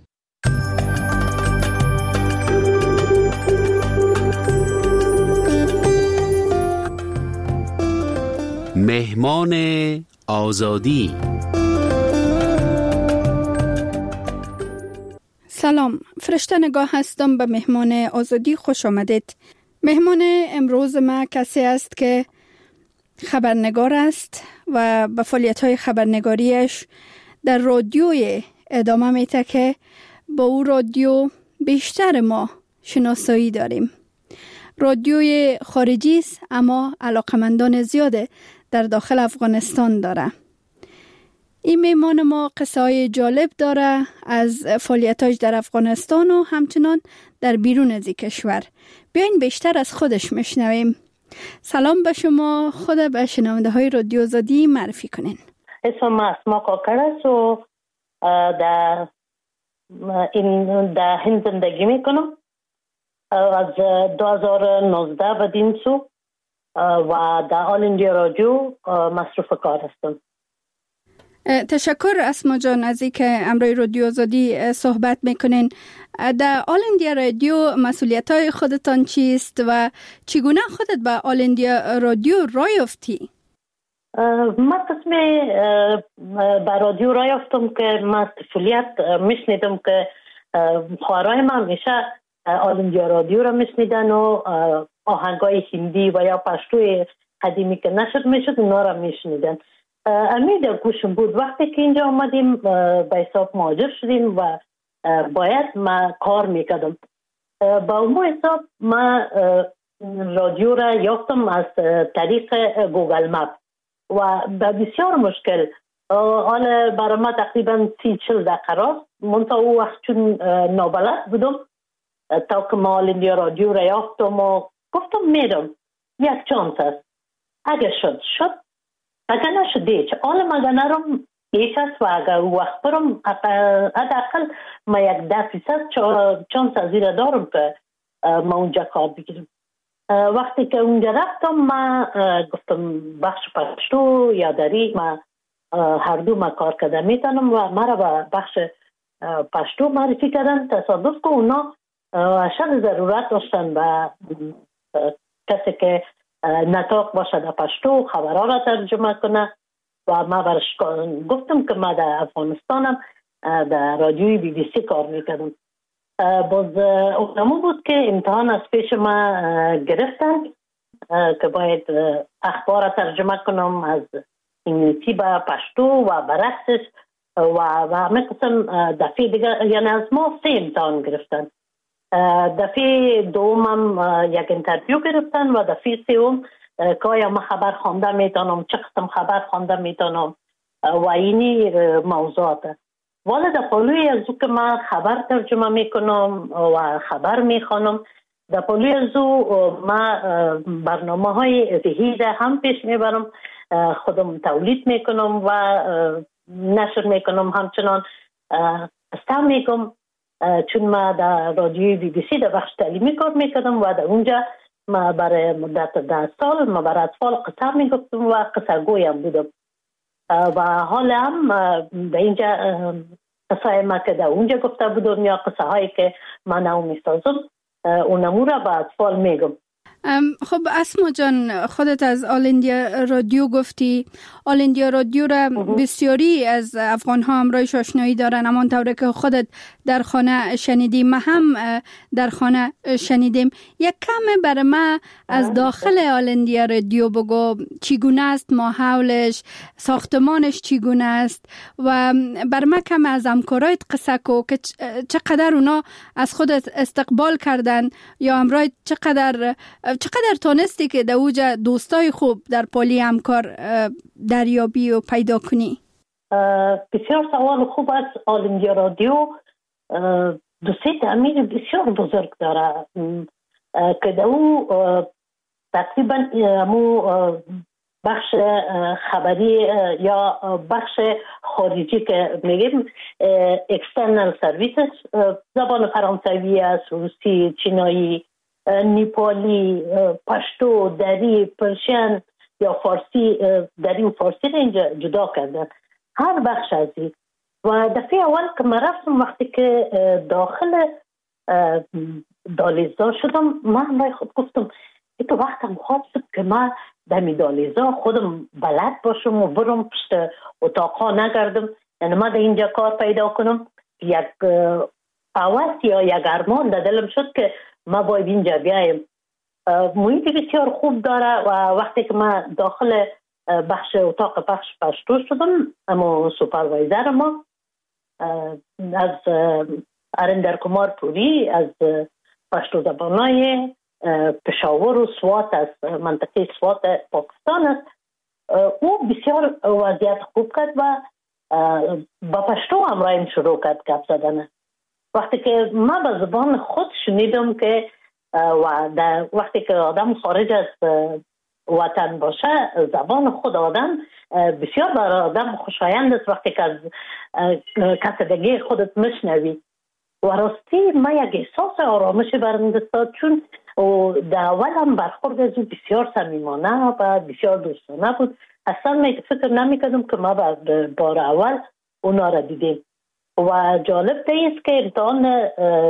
مهمان آزادی. سلام، فرشته نگاه هستم. به مهمان آزادی خوش آمدید. مهمان امروز ما کسی است که خبرنگار است و به فعالیت‌های خبرنگاریش در رادیوی ادامه میده که با او رادیو بیشتر ما شناسایی داریم. رادیوی خارجی است اما علاقمندان زیاد در داخل افغانستان داره. این میمان ما قصه‌های جالب داره از فعالیتاش در افغانستان و همچنان در بیرون از کشور. بیاین بیشتر از خودش میشنویم. سلام به شما، خود به شنونده های رادیو آزادی معرفی کنین. اسم اسما کاکر است و در هند زندگی میکنم. از 2019 بدین سو و در آل اندیا رادیو مصروف کار هستم. تشکر اسما جان از اینکه امروی رادیو آزادی صحبت میکنین. در آل اندیا رادیو مسئولیت‌های خودتان چیست و چگونه خودت به آل اندیا رادیو راه یافتی؟ من قسم به رادیو راه یافتم که من طفولیت میشنیدم که خواهرای من همیشه آل اندیا رادیو را میشنیدن و آهنگای هندی و یا پشتوی قدیمی که نشد میشد اونا را میشنیدن. امید گوشم بود. وقتی که اینجا آمدیم به حساب مهاجر شدیم و باید ما کار میکردم. با اون حساب ما رادیو را یافتم از طریق گوگل مپ و به بسیار مشکل. حالا برای ما تقریبا 30-40 دقیقه راست، منتها او وقت چون نابلد بودم تا که ما ایندیا رادیو را یافتم و گفتم میرم، یک چانس است، اگر شد، اگر نشد هیچ. حالا مگه نرم هیچ است و اگر وقت برم حداقل ما 10% چانس از این دارم که ما اونجا کار بگیرم. وقتی که اونجا رفتم ما گفتم بخش پشتو یا دری ما هر دو ما کار کرده میتونم و ما را به بخش پشتو معرفی کردن. تصادف که اونا اشد ضرورت داشتن به کسی که نطاق باشه در پشتو خبرها را ترجمه کنه و ما برش گفتم که ما در افغانستانم در رادیوی BBC کار میکردم. باز اونمو بود که امتحان از پیش ما گرفتن که باید اخبار را ترجمه کنم از انگلیسی به پشتو و برعکسش و همه قسم. دفعه دیگه یعنی از ما 3 امتحان گرفتن. دفعه دومم یک انترویو گرفتن و دفعه سوم که آیا ما خبر خوانده میتونم، چه قسم خبر خوانده میتونم و اینی موضوعات. والا در پالوی از او که من خبر ترجمه میکنم و خبر میخوانم، در پالوی از او من برنامه های ذهی را هم پیش میبرم، خودم تولید میکنم و نشر میکنم. همچنان قصه میگم چون ما در رادیوی BBC در بخش تعلیمی کار میکردم و در اونجا ما برای مدت 10 سال ما برای اطفال قصه میگفتم و قصه گویم بودم و حالا هم به اینجا قصه ما که در اونجا گفته بودم یا قصه هایی که من نو میسازم اونمو را به اطفال میگم. خب اسما جان، خودت از آل ایندیا رادیو گفتی. آل ایندیا رادیو را بسیاری از افغان ها همراهش آشنایی دارن، امان طوره که خودت در خانه شنیدیم، ما هم در خانه شنیدیم. یک کم برای ما از داخل آل ایندیا رادیو بگو، چگونه است ماحولش، ساختمانش چگونه است و بر ما کم از همکارایت قصه کو که چقدر اونا از خودت استقبال کردن یا همراه چقدر تونستی که در اوجا دوستای خوب در پالی همکار دریابی و پیدا کنی؟ بسیار سوال خوب است. آل ایندیا رادیو دوستی تعمیر بسیار بزرگ داره که در او تقریبا بخش خبری یا بخش خارجی که میگیم اکسترنال سرویسز، زبان فرانسوی است، روسی، چینایی، نیپالی، پشتو، دری، پرشین یا فارسی، دری و فارسی را اینجا جدا کردن، هر بخش از این. و دفعه اول که من رفتم وقتی که داخل دالیزا شدم، من برای خود گفتم این تو وقتم خواستم که من در دالیزا خودم بلد باشم و برم پشت اتاقا نگردم، یعنی من در اینجا کار پیدا کنم. یک هوس یا یک ارمان در دلم شد که ما باید اینجا بیایم. محیط بسیار خوب داره و وقتی که من داخل اتاق پخش پشتو شدم، اما سوپروایزر ما از اریندر کمار پوری از پشتو زبانای پشاور و سوات از منطقه سوات پاکستان است. او بسیار وضعیت خوب کرد و با پشتو همراهیم شروع کرد گپ زدن. وقتی که من به زبان خود شنیدم که وقتی که آدم خارج از وطن باشه، زبان خود آدم بسیار برای آدم خوشایند است وقتی که از کسدگی خودت میشنوی. و راستی من یک احساس آرامش برم داد، چون در اول هم برخورد از او بسیار صمیمانه و بسیار دوستانه بود. اصلا فکر نمیکردم که ما بار اول اونا را دیدیم. و جالب است که امتحان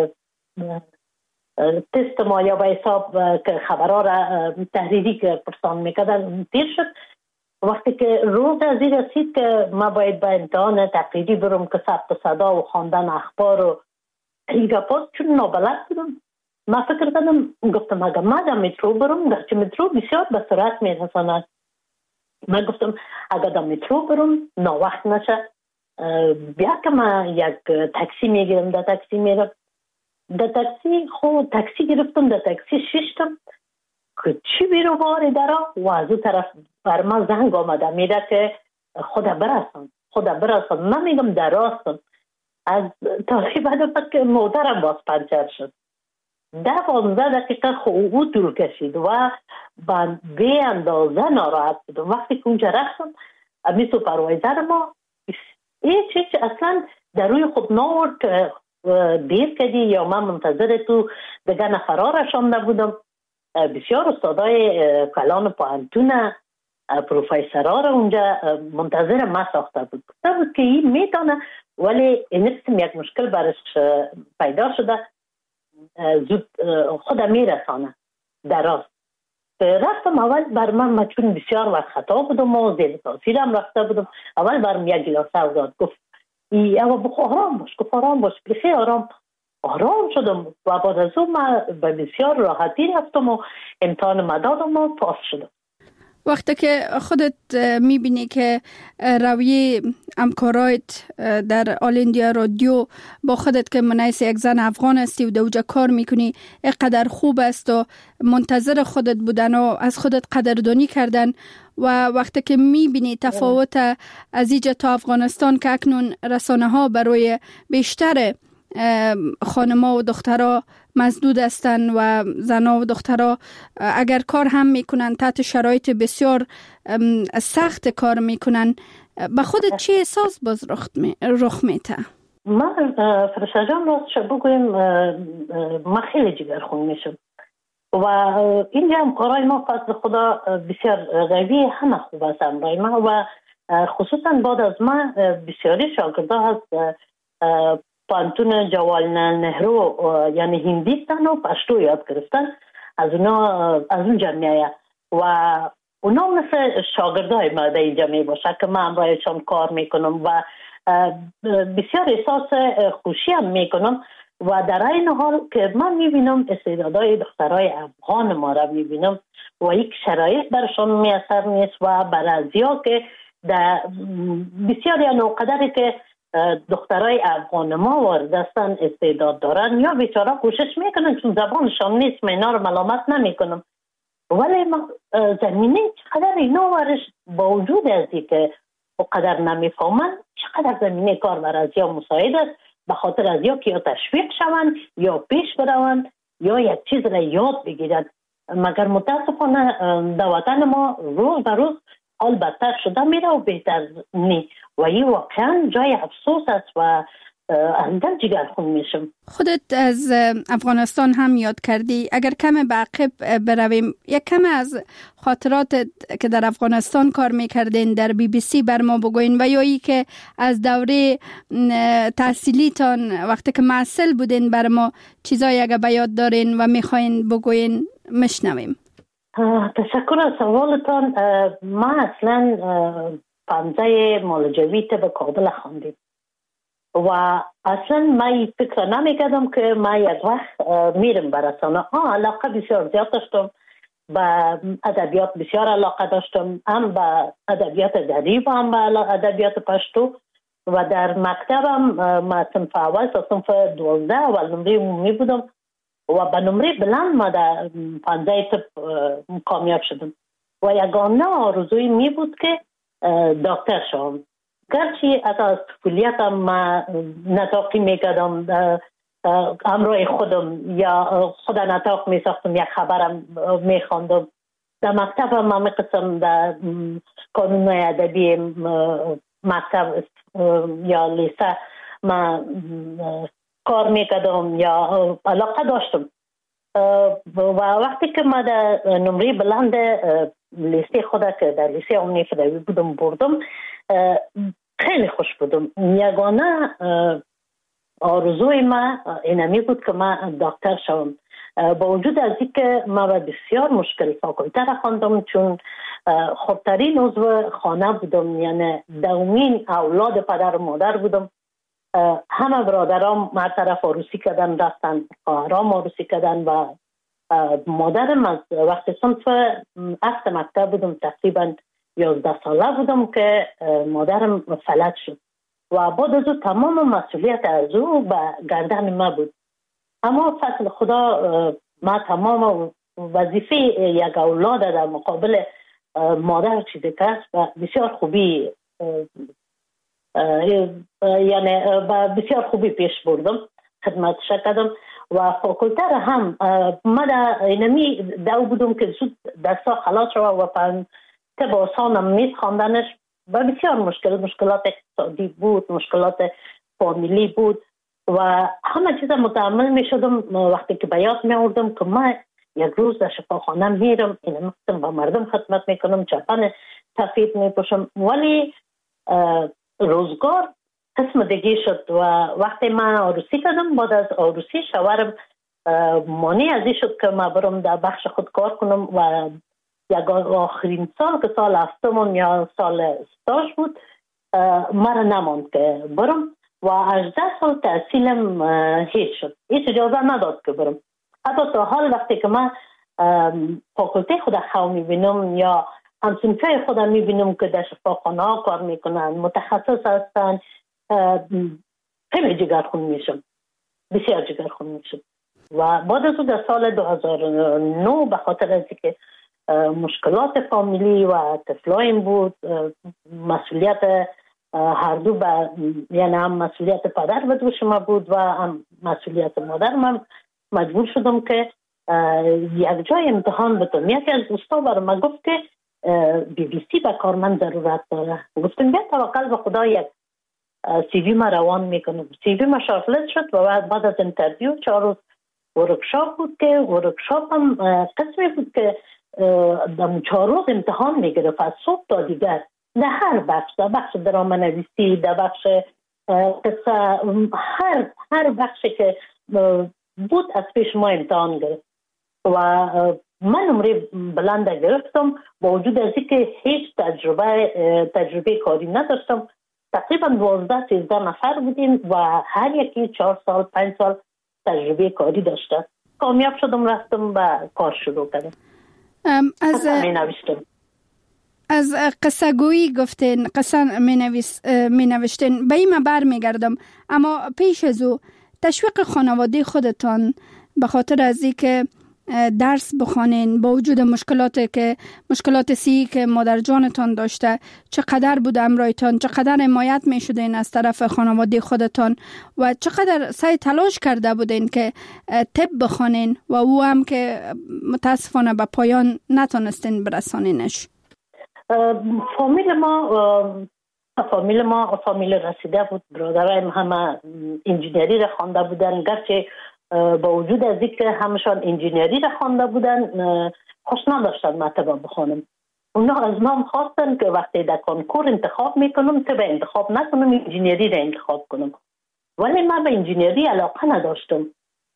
تست ما یا به حساب که خبرها را تحریری که پرسان میکردن دیر شد. وقتی که روز از این رسید که ما باید به امتحان تقریری برم که ثبت صدا و خواندن اخبار و این گپات، چون نابلد بودم، ما فکر کردم، گفتم اگر ما در مترو برم، در چه مترو بسیار به سرعت میرساند، من گفتم اگر در مترو برم ناوقت نشه، بیا که من یک تاکسی میگیرم، در تاکسی میرم. در تاکسی گرفتم، در تاکسی ششتم که چی بیرو باری درا و از اون طرف بر من زنگ آمده میده که خدا برسان. من میگم در راستم. از تقریبا که موترم باز پنچر شد. 10-15 دقیقه او طول کشید و من به اندازه ناراحت بودم. وقتی که اونجا رفتم امی سوپروایزر ما هیچ اصلا در روی خود ناورد که دیر کردی یا من منتظر تو دیگه نفرها رشانده بودم. بسیار استادای کلان پوهنتون پروفیسرها را اونجا منتظر ما ساخته بود که این میتونه، ولی این یک مشکل برش پیدا شده، زود خودم میرسانه دراز. رفتم اول بر من چون بسیار وقت خطا بودم و زیر تاثیرم رفته بودم، اول برم یک گلاسه داد، گفت اما بخو آرام باش بخی آرام شدم و بعد از اون من به بسیار راحتی رفتم و امتحان مدادم و پاس شدم. وقتی که خودت میبینی که رویه همکارایت در آل اندیا رادیو با خودت که منیس یک زن افغان هستی و دوجه کار میکنی اینقدر خوب است و منتظر خودت بودن و از خودت قدردانی کردن، و وقتی که میبینی تفاوت از اینجا تا افغانستان که اکنون رسانه ها برای بیشتر خانما و دخترها مسدود هستند و زنها و دخترها اگر کار هم میکنن تحت شرایط بسیار سخت کار میکنن، به خودت چه احساس باز رخ میته؟ من فرشته جان راستش بگویم من خیلی جگرخون میشم و اینجا هم کارای ما فضل خدا بسیار قوی همه خوب است امرای ما و خصوصا بعد از ما بسیاری شاگرده هست پانتون جواهرلال نهرو یعنی هندیستان و پشتو یاد گرفتن از اون جمعیه و اونا مثل شاگردای ما در اینجا می باشه که من امرایشان کار میکنم و بسیار احساس خوشی هم میکنم و در این حال که من میبینم استعدادهای دخترای افغان ما را میبینم و یک شرایط برشان میسر نیست و برازیا که بسیار یا نوقدری که دخترای افغان ما وارد هستن استعداد دارن یا بیچاره کوشش میکنن چون زبانشان نیست، من اینا رو ملامت نمیکنم، ولی ما زمینه چقدر اینا ورش با وجود ازی که اقدر نمیفهمن چقدر زمینه کار برازیا مساعد است به خاطر از یا که یا تشویق شون یا پیش برون یا یک چیز را یاد بگیرن. مگر متاسفانه در وطن ما روز به روز حال بدتر شده میره و بهتر نی و این واقعا جای افسوس است و از دل جگرخون میشم. خودت از افغانستان هم یاد کردی، اگر کم به عقب برویم یک کم از خاطرات که در افغانستان کار میکردین در BBC بر ما بگوین و یا ای که از دوره تحصیلیتان وقتی که معسل بودین بر ما چیزایی اگر به یاد دارین و میخواین بگوین مشنویم. تشکر از سوالتان. من اصلا پانزه مالجوی به کابل خواندیم و اصلا من فکر نمیکردم که من یک وقت میرم برسانه. علاقه بسیار زیاد داشتم به ادبیات، بسیار علاقه داشتم، هم به ادبیات دریب هم به ادبیات پشتو و در مکتبم من صنف اول تا صنف 12 اول نمره عمومی بودم و به نمره بلند ما در 15 طب کامیاب شدم و یگانه آرزوی می بود که دکتر شوم. گرچه از طفولیتم ما نطاقی میکردم همراه خودم یا خود نطاق میساختم، یک خبرم میخواندم. در مکتبم ما میقسم در کانون ادبی مکتب یا لیسه ما کار میکردم یا علاقه داشتم و وقتی که ما در نمره بلند لیسه خود که در لیسه عمومی فدایی بودم بردم خیلی خوش بودم. یگانه آرزوی ما اینمی بود که من دکتر شوم. با وجود از اینکه ما بسیار مشکل فاکولته را خواندم چون خودترین عضو خانه بودم، یعنی دومین اولاد پدر و مادر بودم. همه برادرام ما طرف عروسی کردن رفتن، خواهرام عروسی کردن و مادرم از وقتی صنف هفت مکتب بودم تقریبا 11 ساله بودم که مادرم فلج شد و بعد از او تمام مسئولیت از او به گردن ما بود. اما فضل خدا ما تمام وظیفه یک اولاد در مقابل مادر چیزی که و بسیار خوبی یعنی بسیار خوبی پیش بردم، خدمتش کردم و فاکولته را هم من اینمی دو بودم که زود دستا خلاص شد و طب آسانم میز خواندنش و بسیار مشکلات اقتصادی بود، مشکلات فامیلی بود و همه چیز متحمل می شدم. وقتی که به یاد می آوردم که من یک روز در شفاخانه میرم، این مقصد با مردم خدمت میکنم، چپن سفید میپوشم، ولی روزگار قسم دیگه شد و وقتی من عروسی کردم، بعد از عروسی شوهرم مانع ازی شد که من برم در بخش خود کار کنم و یک آخرین سال که سال هفتم یا سال استاژ بود مرا نماند که برم و 18 سال تحصیلم هیچ شد، هیچ اجازه نداد که برم. حتی تا حال وقتی که من فاکولته خود خواه میبینم یا همسنفه خود میبینم که در شفاخانه ها کار میکنن، متخصص هستن، خیلی جگرخون میشم، بسیار جگرخون میشم. و بعد از در سال 2009 به خاطر از که مشکلات فامیلی و طفلایم بود، مسئولیت هر دو یعنی هم مسئولیت پدر به دوش ما بود و هم مسئولیت مادر من مجبور شدم که یک جای امتحان بتونم. یکی از دوستا برای من گفت که BBC به کار من ضرورت داره. گفتم بیا توکل به خدا، یک سی وی ما روان میکنم. سی وی ما شارتلیست شد و بعد از انترویو 4 روز ورکشاپ بود که ورکشاپ هم قسمی بود که در 4 روز امتحان میگرفت از صبح تا دیگر، در هر بخش، در بخش درامه نویسی، در بخش قصه، هر بخشی که بود از پیش ما امتحان گرفت و من نمره بلند گرفتم با وجود از اینکه هیچ تجربه کاری نداشتم. تقریبا 12-13 نفر بودیم و هر یکی 4 سال 5 سال تجربه کاری داشته. کامیاب شدم، رفتم و کار شروع کردم. از قصه گویی گفتین، قصه می نوشتین، به این بر می گردم. اما پیش از او تشویق خانواده خودتان به خاطر از این که درس بخوانین با وجود مشکلات سی که مادر جانتان داشته، چقدر بود امرایتان، چقدر حمایت می شدین از طرف خانواده خودتان و چقدر سعی تلاش کرده بودین که طب بخوانین و او هم که متاسفانه به پایان نتونستین برسانینش؟ فامیل ما فامیل رسیده بود. برادرایم همه انجینری را خوانده بودن، گرچه با وجود از اینکه همشان انجینری را خوانده بودن خوش نداشتن مطلب بخونم. اونا از من خواستن که وقتی در کنکور انتخاب میکنم طب انتخاب نکنم، انجینری را انتخاب کنم، ولی من به انجینری علاقه نداشتم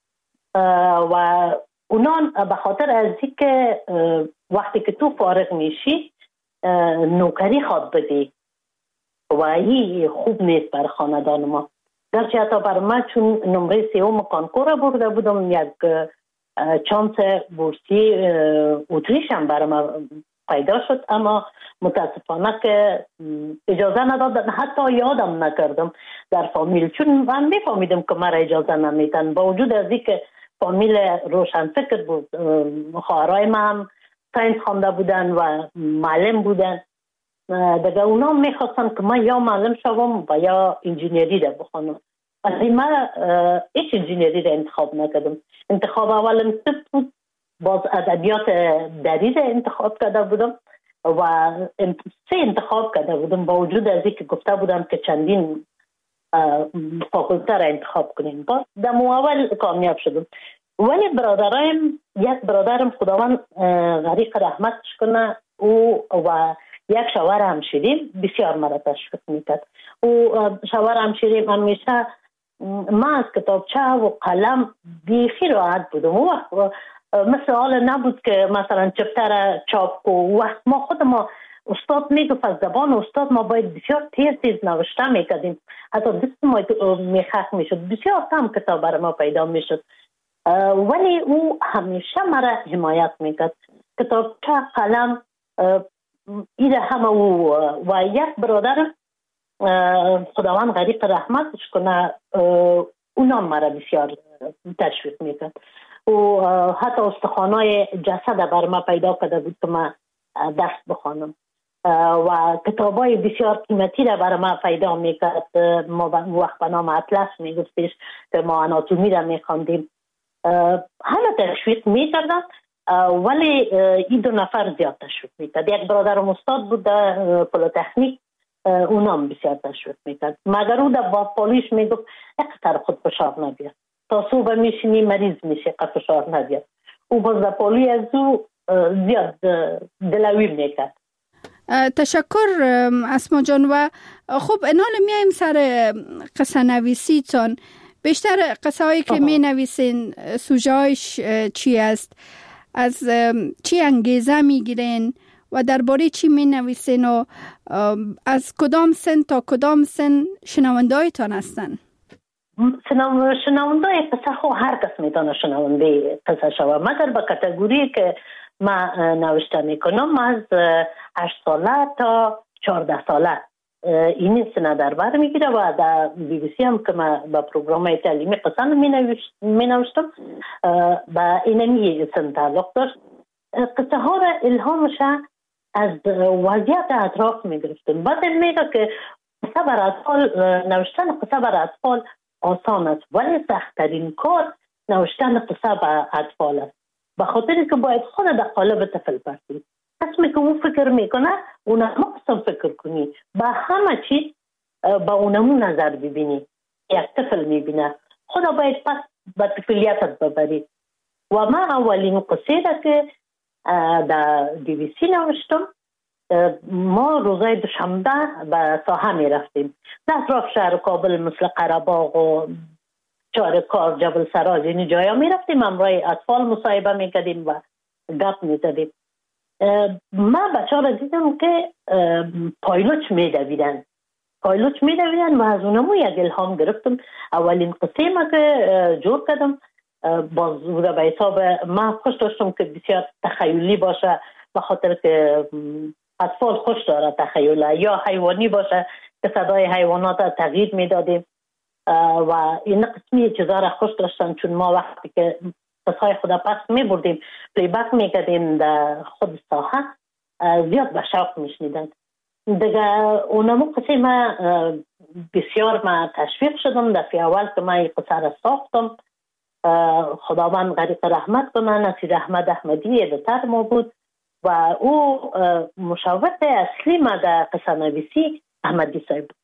و اونا به خاطر از اینکه وقتی که تو فارغ میشی نوکری خواد بدی و این خوب نیست بر خاندان ما. گرچه حتی بر من چون نمره 3 کانکور برده بودم، یک چانس بورسی اتریش هم بر من پیدا شد، اما متاسفانه که اجازه ندادن، حتی یادم نکردم در فامیل، چون من میفهمیدم که مرا اجازه نمیدن با وجود از اینکه فامیل روشن فکر بود. خواهرای من هم ساینس خوانده بودن و معلم بودن، دیگه اونا میخواستن که من یا معلم شوم و یا انجینری را بخونم، ولی من هیچ انجینری را انتخاب نکردم. انتخاب اولم طب بود، باز ادبیات دری را انتخاب کرده بودم و 3 انتخاب کرده بودم با وجود از اینکه گفته بودم که چندین فاکولته را انتخاب کنیم. باز در اول کامیاب شدم. ولی یک برادرم خداوند غریق رحمتش کنه، او و یک شوهر همشیریم بسیار مرا تشویق میکرد. او شوهر همشیریم همیشه من از کتابچه و قلم بیخی راحت بودم. او وقت مثل حال نبود که مثلا چپتر چاپ کو. وقت ما خود ما استاد میگفت از زبان استاد ما باید بسیار تیز نوشته میکردیم، حتی دست ما میخک میشد، بسیار کم کتاب برای ما پیدا میشد. ولی او همیشه مرا حمایت میکرد. کتابچه قلم ایده همه او و یک برادر خداوند غریق رحمتش کنه، اونا مرا بسیار تشویق میکرد و حتی استخوانای جسد بر ما پیدا کرده بود که من درس بخوانم و کتابای بسیار قیمتی را برای ما پیدا میکرد. ما وقت به نام اطلس میگفتش که ما آناتومی را میخواندیم. همه تشویق میکردن ولی این دو نفر زیاد تشویق میکرد. یک برادرم استاد بود در پلیتکنیک، اونام بسیار تشویق میکرد، مگر او در پالیش میگفت اقتر خود فشار نبید، تا صبح میشینی مریض میشه قد فشار نبید. او باز در پالی از او زیاد دلوی میکرد. تشکر اسما جان. و خب انال میایم سر قصه نویسی تان. بیشتر قصه هایی که می نویسین سوژه‌اش چی است؟ از چی انگیزه می گیرین و درباره چی می نویسین و از کدام سن تا کدام سن شنونده هایتان هستن؟ شنونده قصه خو هر کس میتونه شنونده قصه شوه، مگر به کاتگوری که ما نوشته میکنم از 8 ساله تا 14 ساله این سنه در بر میگیره و در بی بی سی هم که ما با پروگرام تعلیمی قصه می نوشتم با اینمی سن تعلق داشت. قصه ها را الهامش از وضعیت اطراف میگرفتم. بعد میگه که قصه بر اطفال نوشتن قصه بر اطفال آسان است ولی سخت‌ترین کار نوشتن قصه بر اطفال است، به خاطر که باید خود در قالب طفل برسی. قسمی که اون فکر میکنه اونم قسم فکر کنی، با همه چیز با اونمو نظر ببینی. یک طفل میبینه خدا باید پس با طفلیتت ببری. و من اولین قصه را که در دی بی سی نوشتم، ما روزای دوشنبه به ساحه میرفتیم در اطراف شهر کابل مثل قره‌باغ و چارکار، جبل سراج، این جایا میرفتیم، همراه اطفال مصاحبه میکردیم و گپ میزدیم. من بچه ها را دیدم که پایلوچ میدویدن و از اونمو یک الهام گرفتم. اولین قصه ما که جور کردم باز به حساب من خوش داشتم که بسیار تخیلی باشه، به خاطر که اطفال خوش داره تخیله، یا حیوانی باشه که صدای حیوانات تغییر میدادیم و این قسمی چیزا را خوش داشتن، چون ما وقتی که قصهای خدا پس میبردیم پلی بک میکردیم در خود ساحه زیاد به شوق میشنیدن دیگه. اونمو قصه ما بسیار ما تشویق شدم. دفعه اول که ما این قصه را ساختم خداوند غریق رحمت کنه، نصیر احمد احمدی ادیتور ما بود و او مشاور اصلی ما در قصه نویسی احمدی صاحب بود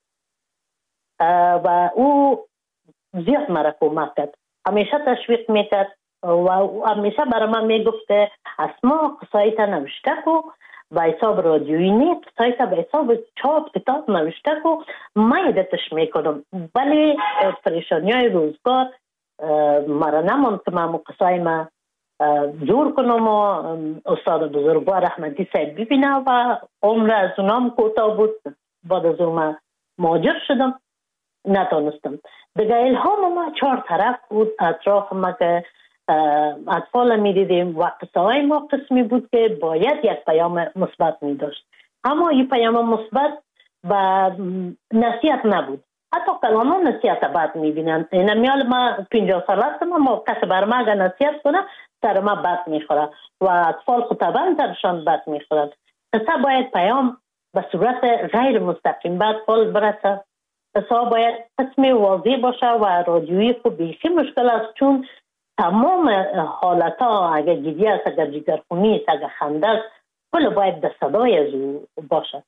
و او زیاد مرا کمک کرد، همیشه تشویق میکرد و همیشه برای من میگفت اسما قصایت نوشته کو به حساب رادیویی نه، قصایت به حساب چاپ کتاب نوشته کو، من ایدتش میکنم. ولی پریشانی های روزگار مرا نماند که من قصای ما جور کنم و استاد بزرگوار احمدی صاحب ببینه و عمر از اونام کوتاه بود. بعد از اون مهاجر شدم، نتونستم دیگه. الهام ما 4 طرف بود اطراف ما که اطفال می دیدیم و قصه های ما قسمی بود که باید یک پیام مثبت می داشت، اما این پیام مثبت و نصیحت نبود. حتی کلاما نصیحت بد می بینن. این میال ما 50 سال هستم، اما کسی بر ما اگر نصیحت کنه سر ما بد می خوره و اطفال خطبا سرشان بد می خورد. قصه باید پیام به صورت غیر مستقیم به اطفال برسه. قصه باید قسمی واضح باشه و رادیویی خوب بیشی مشکل است، چون تمام حالت ها اگر گریه است، اگر جگرخونی است، اگر خنده است، کل باید در صدای از او باشه.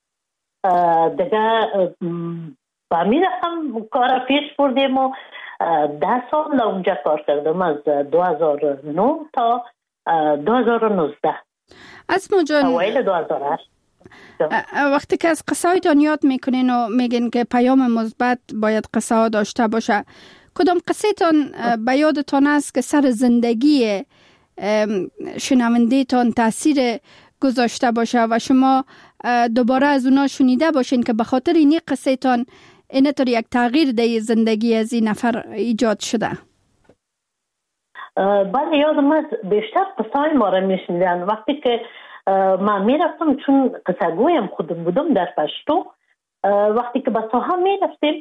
دیگه با می رقم کار پیش بردیم و 10 سال اونجا کار کردم، از 2009 تا 2019. اسما جان، اوایل 2008 وقتی که از قصه هایتان یاد میکنین و میگین که پیام مثبت باید قصه ها داشته باشه، کدام قصه تان به یادتان است که سر زندگی شنونده تان تاثیر گذاشته باشه و شما دوباره از اونا شنیده باشین که به خاطر این قصه تان اینطور یک تغییر در زندگی از این نفر ایجاد شده؟ بله، یادم است بیشتر قصه های ما را میشنیدن. وقتی که من میرفتم، چون قصه گویم خودم بودم در پشتو، وقتی که به ساحه میرفتیم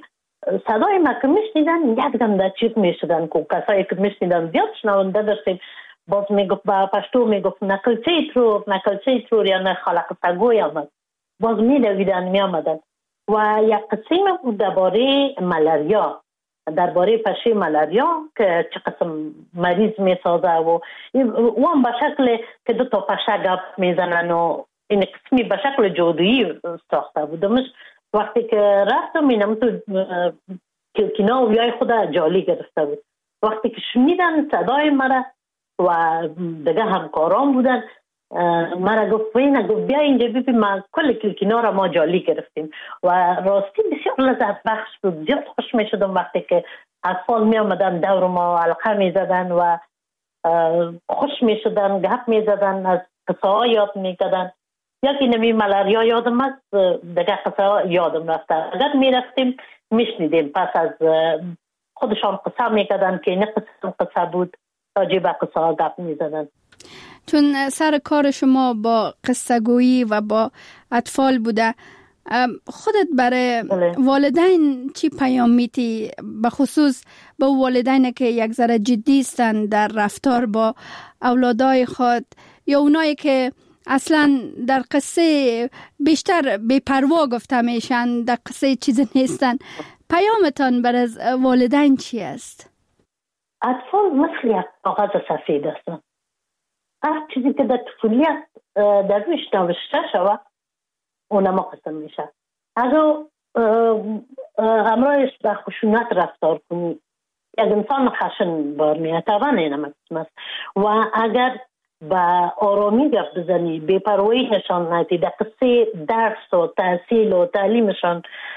صدای ما که میشنیدن یک دم در چیز میشدن که کسایی که میشنیدن زیاد شنونده داشتیم. باز میگفت با پشتو میگفت نکلچه ترور یا نه خلق سگوی آمد. باز میدویدن میامدن و یک قسم بود درباره ملاریا، درباره پشه ملاریا که چه قسم مریض میسازه و هم به شکل که دو تا پشه گپ میزنن و این قسمی به شکل جادویی ساخته بودمش. وقتی که رفتم اینم تو کلکینا و بیای خود جالی گرفته بود. وقتی که شنیدن صدای مرا و دیگه همکاران بودن مرا گفت بیا اینجا ببین ما کل کلکینا را ما جالی گرفتیم و راستی بسیار لذت بخش بود. زیاد خوش می شدم وقتی که اطفال می آمدن دور ما حلقه می زدن و خوش می شدن، گپ می زدن، از قصه ها یاد می کردن. یکی نمی ملاریا یادم است، دیگه قصه ها یادم رفته. اگر می رفتیم می شنیدیم، پس از خودشان قصه می کردن که این قصه بود، راجع به قصه ها گپ می زدن. چون سر کار شما با قصه گویی و با اطفال بوده، خودت برای والدین چی پیام میتی؟ به خصوص به والدین که یک ذره جدی هستند در رفتار با اولادای خود یا اونایی که اصلا در قصه بیشتر بی‌پروا گفته میشن، در قصه چیزی نیستن، پیامتان برای والدین چی است؟ اطفال مثل یک کاغذ سفید هستن. هر چیزی که در طفولیت در روش نوشته شود اونم قسم میشه. اگر همراهش به خشونت رفتار کنی، یک انسان خشن بار میاد، طبعا اینم قسم است. و اگر به آرامی گفت بزنی، بی‌پروایی نشان ندی، در قصه درس و تحصیل و تعلیمشان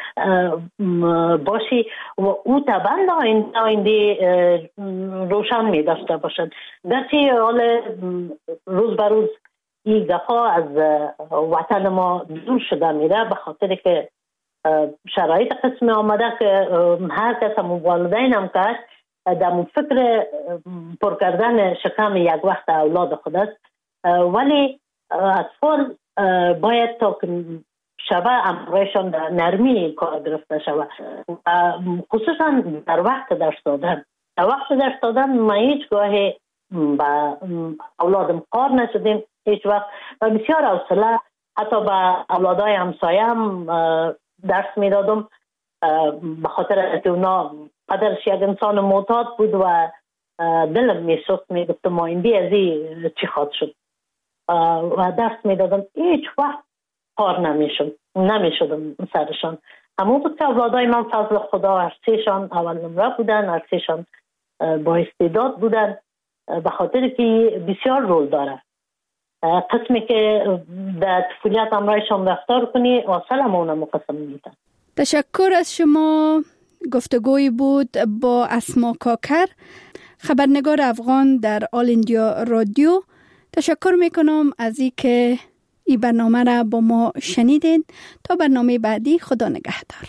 باشی و او طبعا آینده روشن می داشته باشد. گرچه حال روز به روز این گفا از وطن ما دور شده میره به خاطر که شرایط قسم آمده که هر کس هم والدین هم کرد در فکر پر کردن شکم یک وقت اولاد خود است، ولی اطفال باید تا شبه امرایشان در نرمی کار گرفته شود، خصوصا در وقت درس دادن. در وقت درس دادن ما هیچ گاهی با اولادم کار نشدیم هیچ وقت و بسیار حوصله حتی با اولادای همسایه هم درس میدادم به خاطر که اونا قدرش یک انسان معتاد بود و دلم میسوخت، میگفتم ما این بی ازی چی خواد شد و درس میدادم. هیچ وقت کار نمیشدم سرشان. همون بود که اولادای من فضل خدا هرسیشان اول نمره بودن، هرسیشان با استعداد بودن به خاطر که بسیار رول داره. قسمی که در طفولیت امرایشان رفتار کنی اصلا همونه مقسم میدن. تشکر از شما. گفتگوی بود با اسما کاکر، خبرنگار افغان در آل اندیا رادیو. تشکر میکنم از این که این برنامه را با ما شنیدین. تا برنامه بعدی، خدا نگهدار.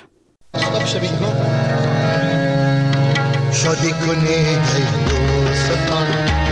شادی کنید ای دوستان،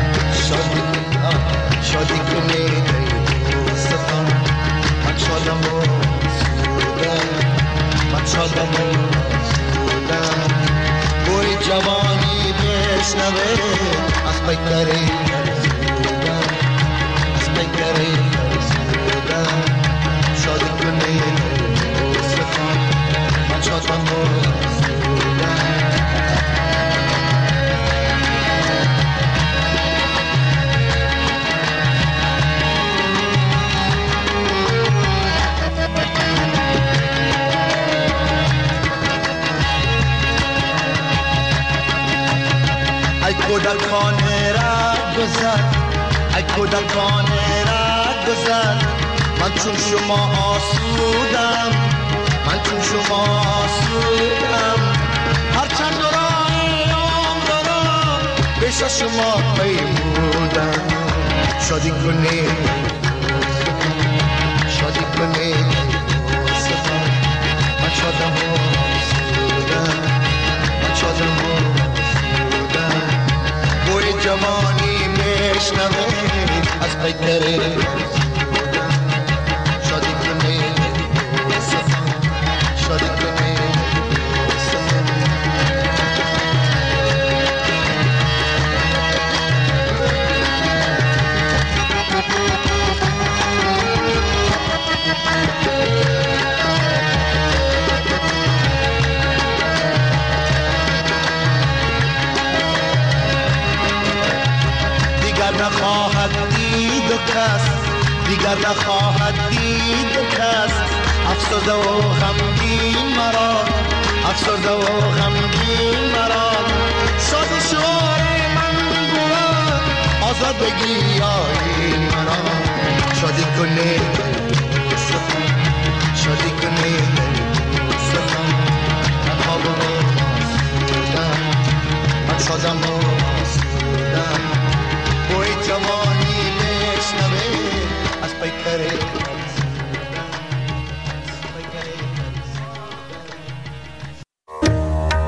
شادی کنید ای دوستان، من شادم و سودم، من شادم و سودم. بوی جوانی بشنوه از پیکری سودم، از پیکری سودم. شادی کنید ای دوستان، من شادم و سودم. ای کودکانه را گذر، ای کودکانه را گذر. من چون شما آسودم، من چون شما آسودم. هرچند رایم دارم پیش شما پیمودم. شادی کنید، شادی کنید دوستان، من شادم و آسودم، من شادم و جوانی میشنوید از پیکره شادی کنید، شادی کنید. کس دیگر نخواهد دید کس. افسرده و غمگین مرا، افسرده و غمگین مرا. شاد شعار من بود آزاد بگی آیین مرا. شادی کنه سخن، شادی کنه سخن. من خواب و سودم، من شادم و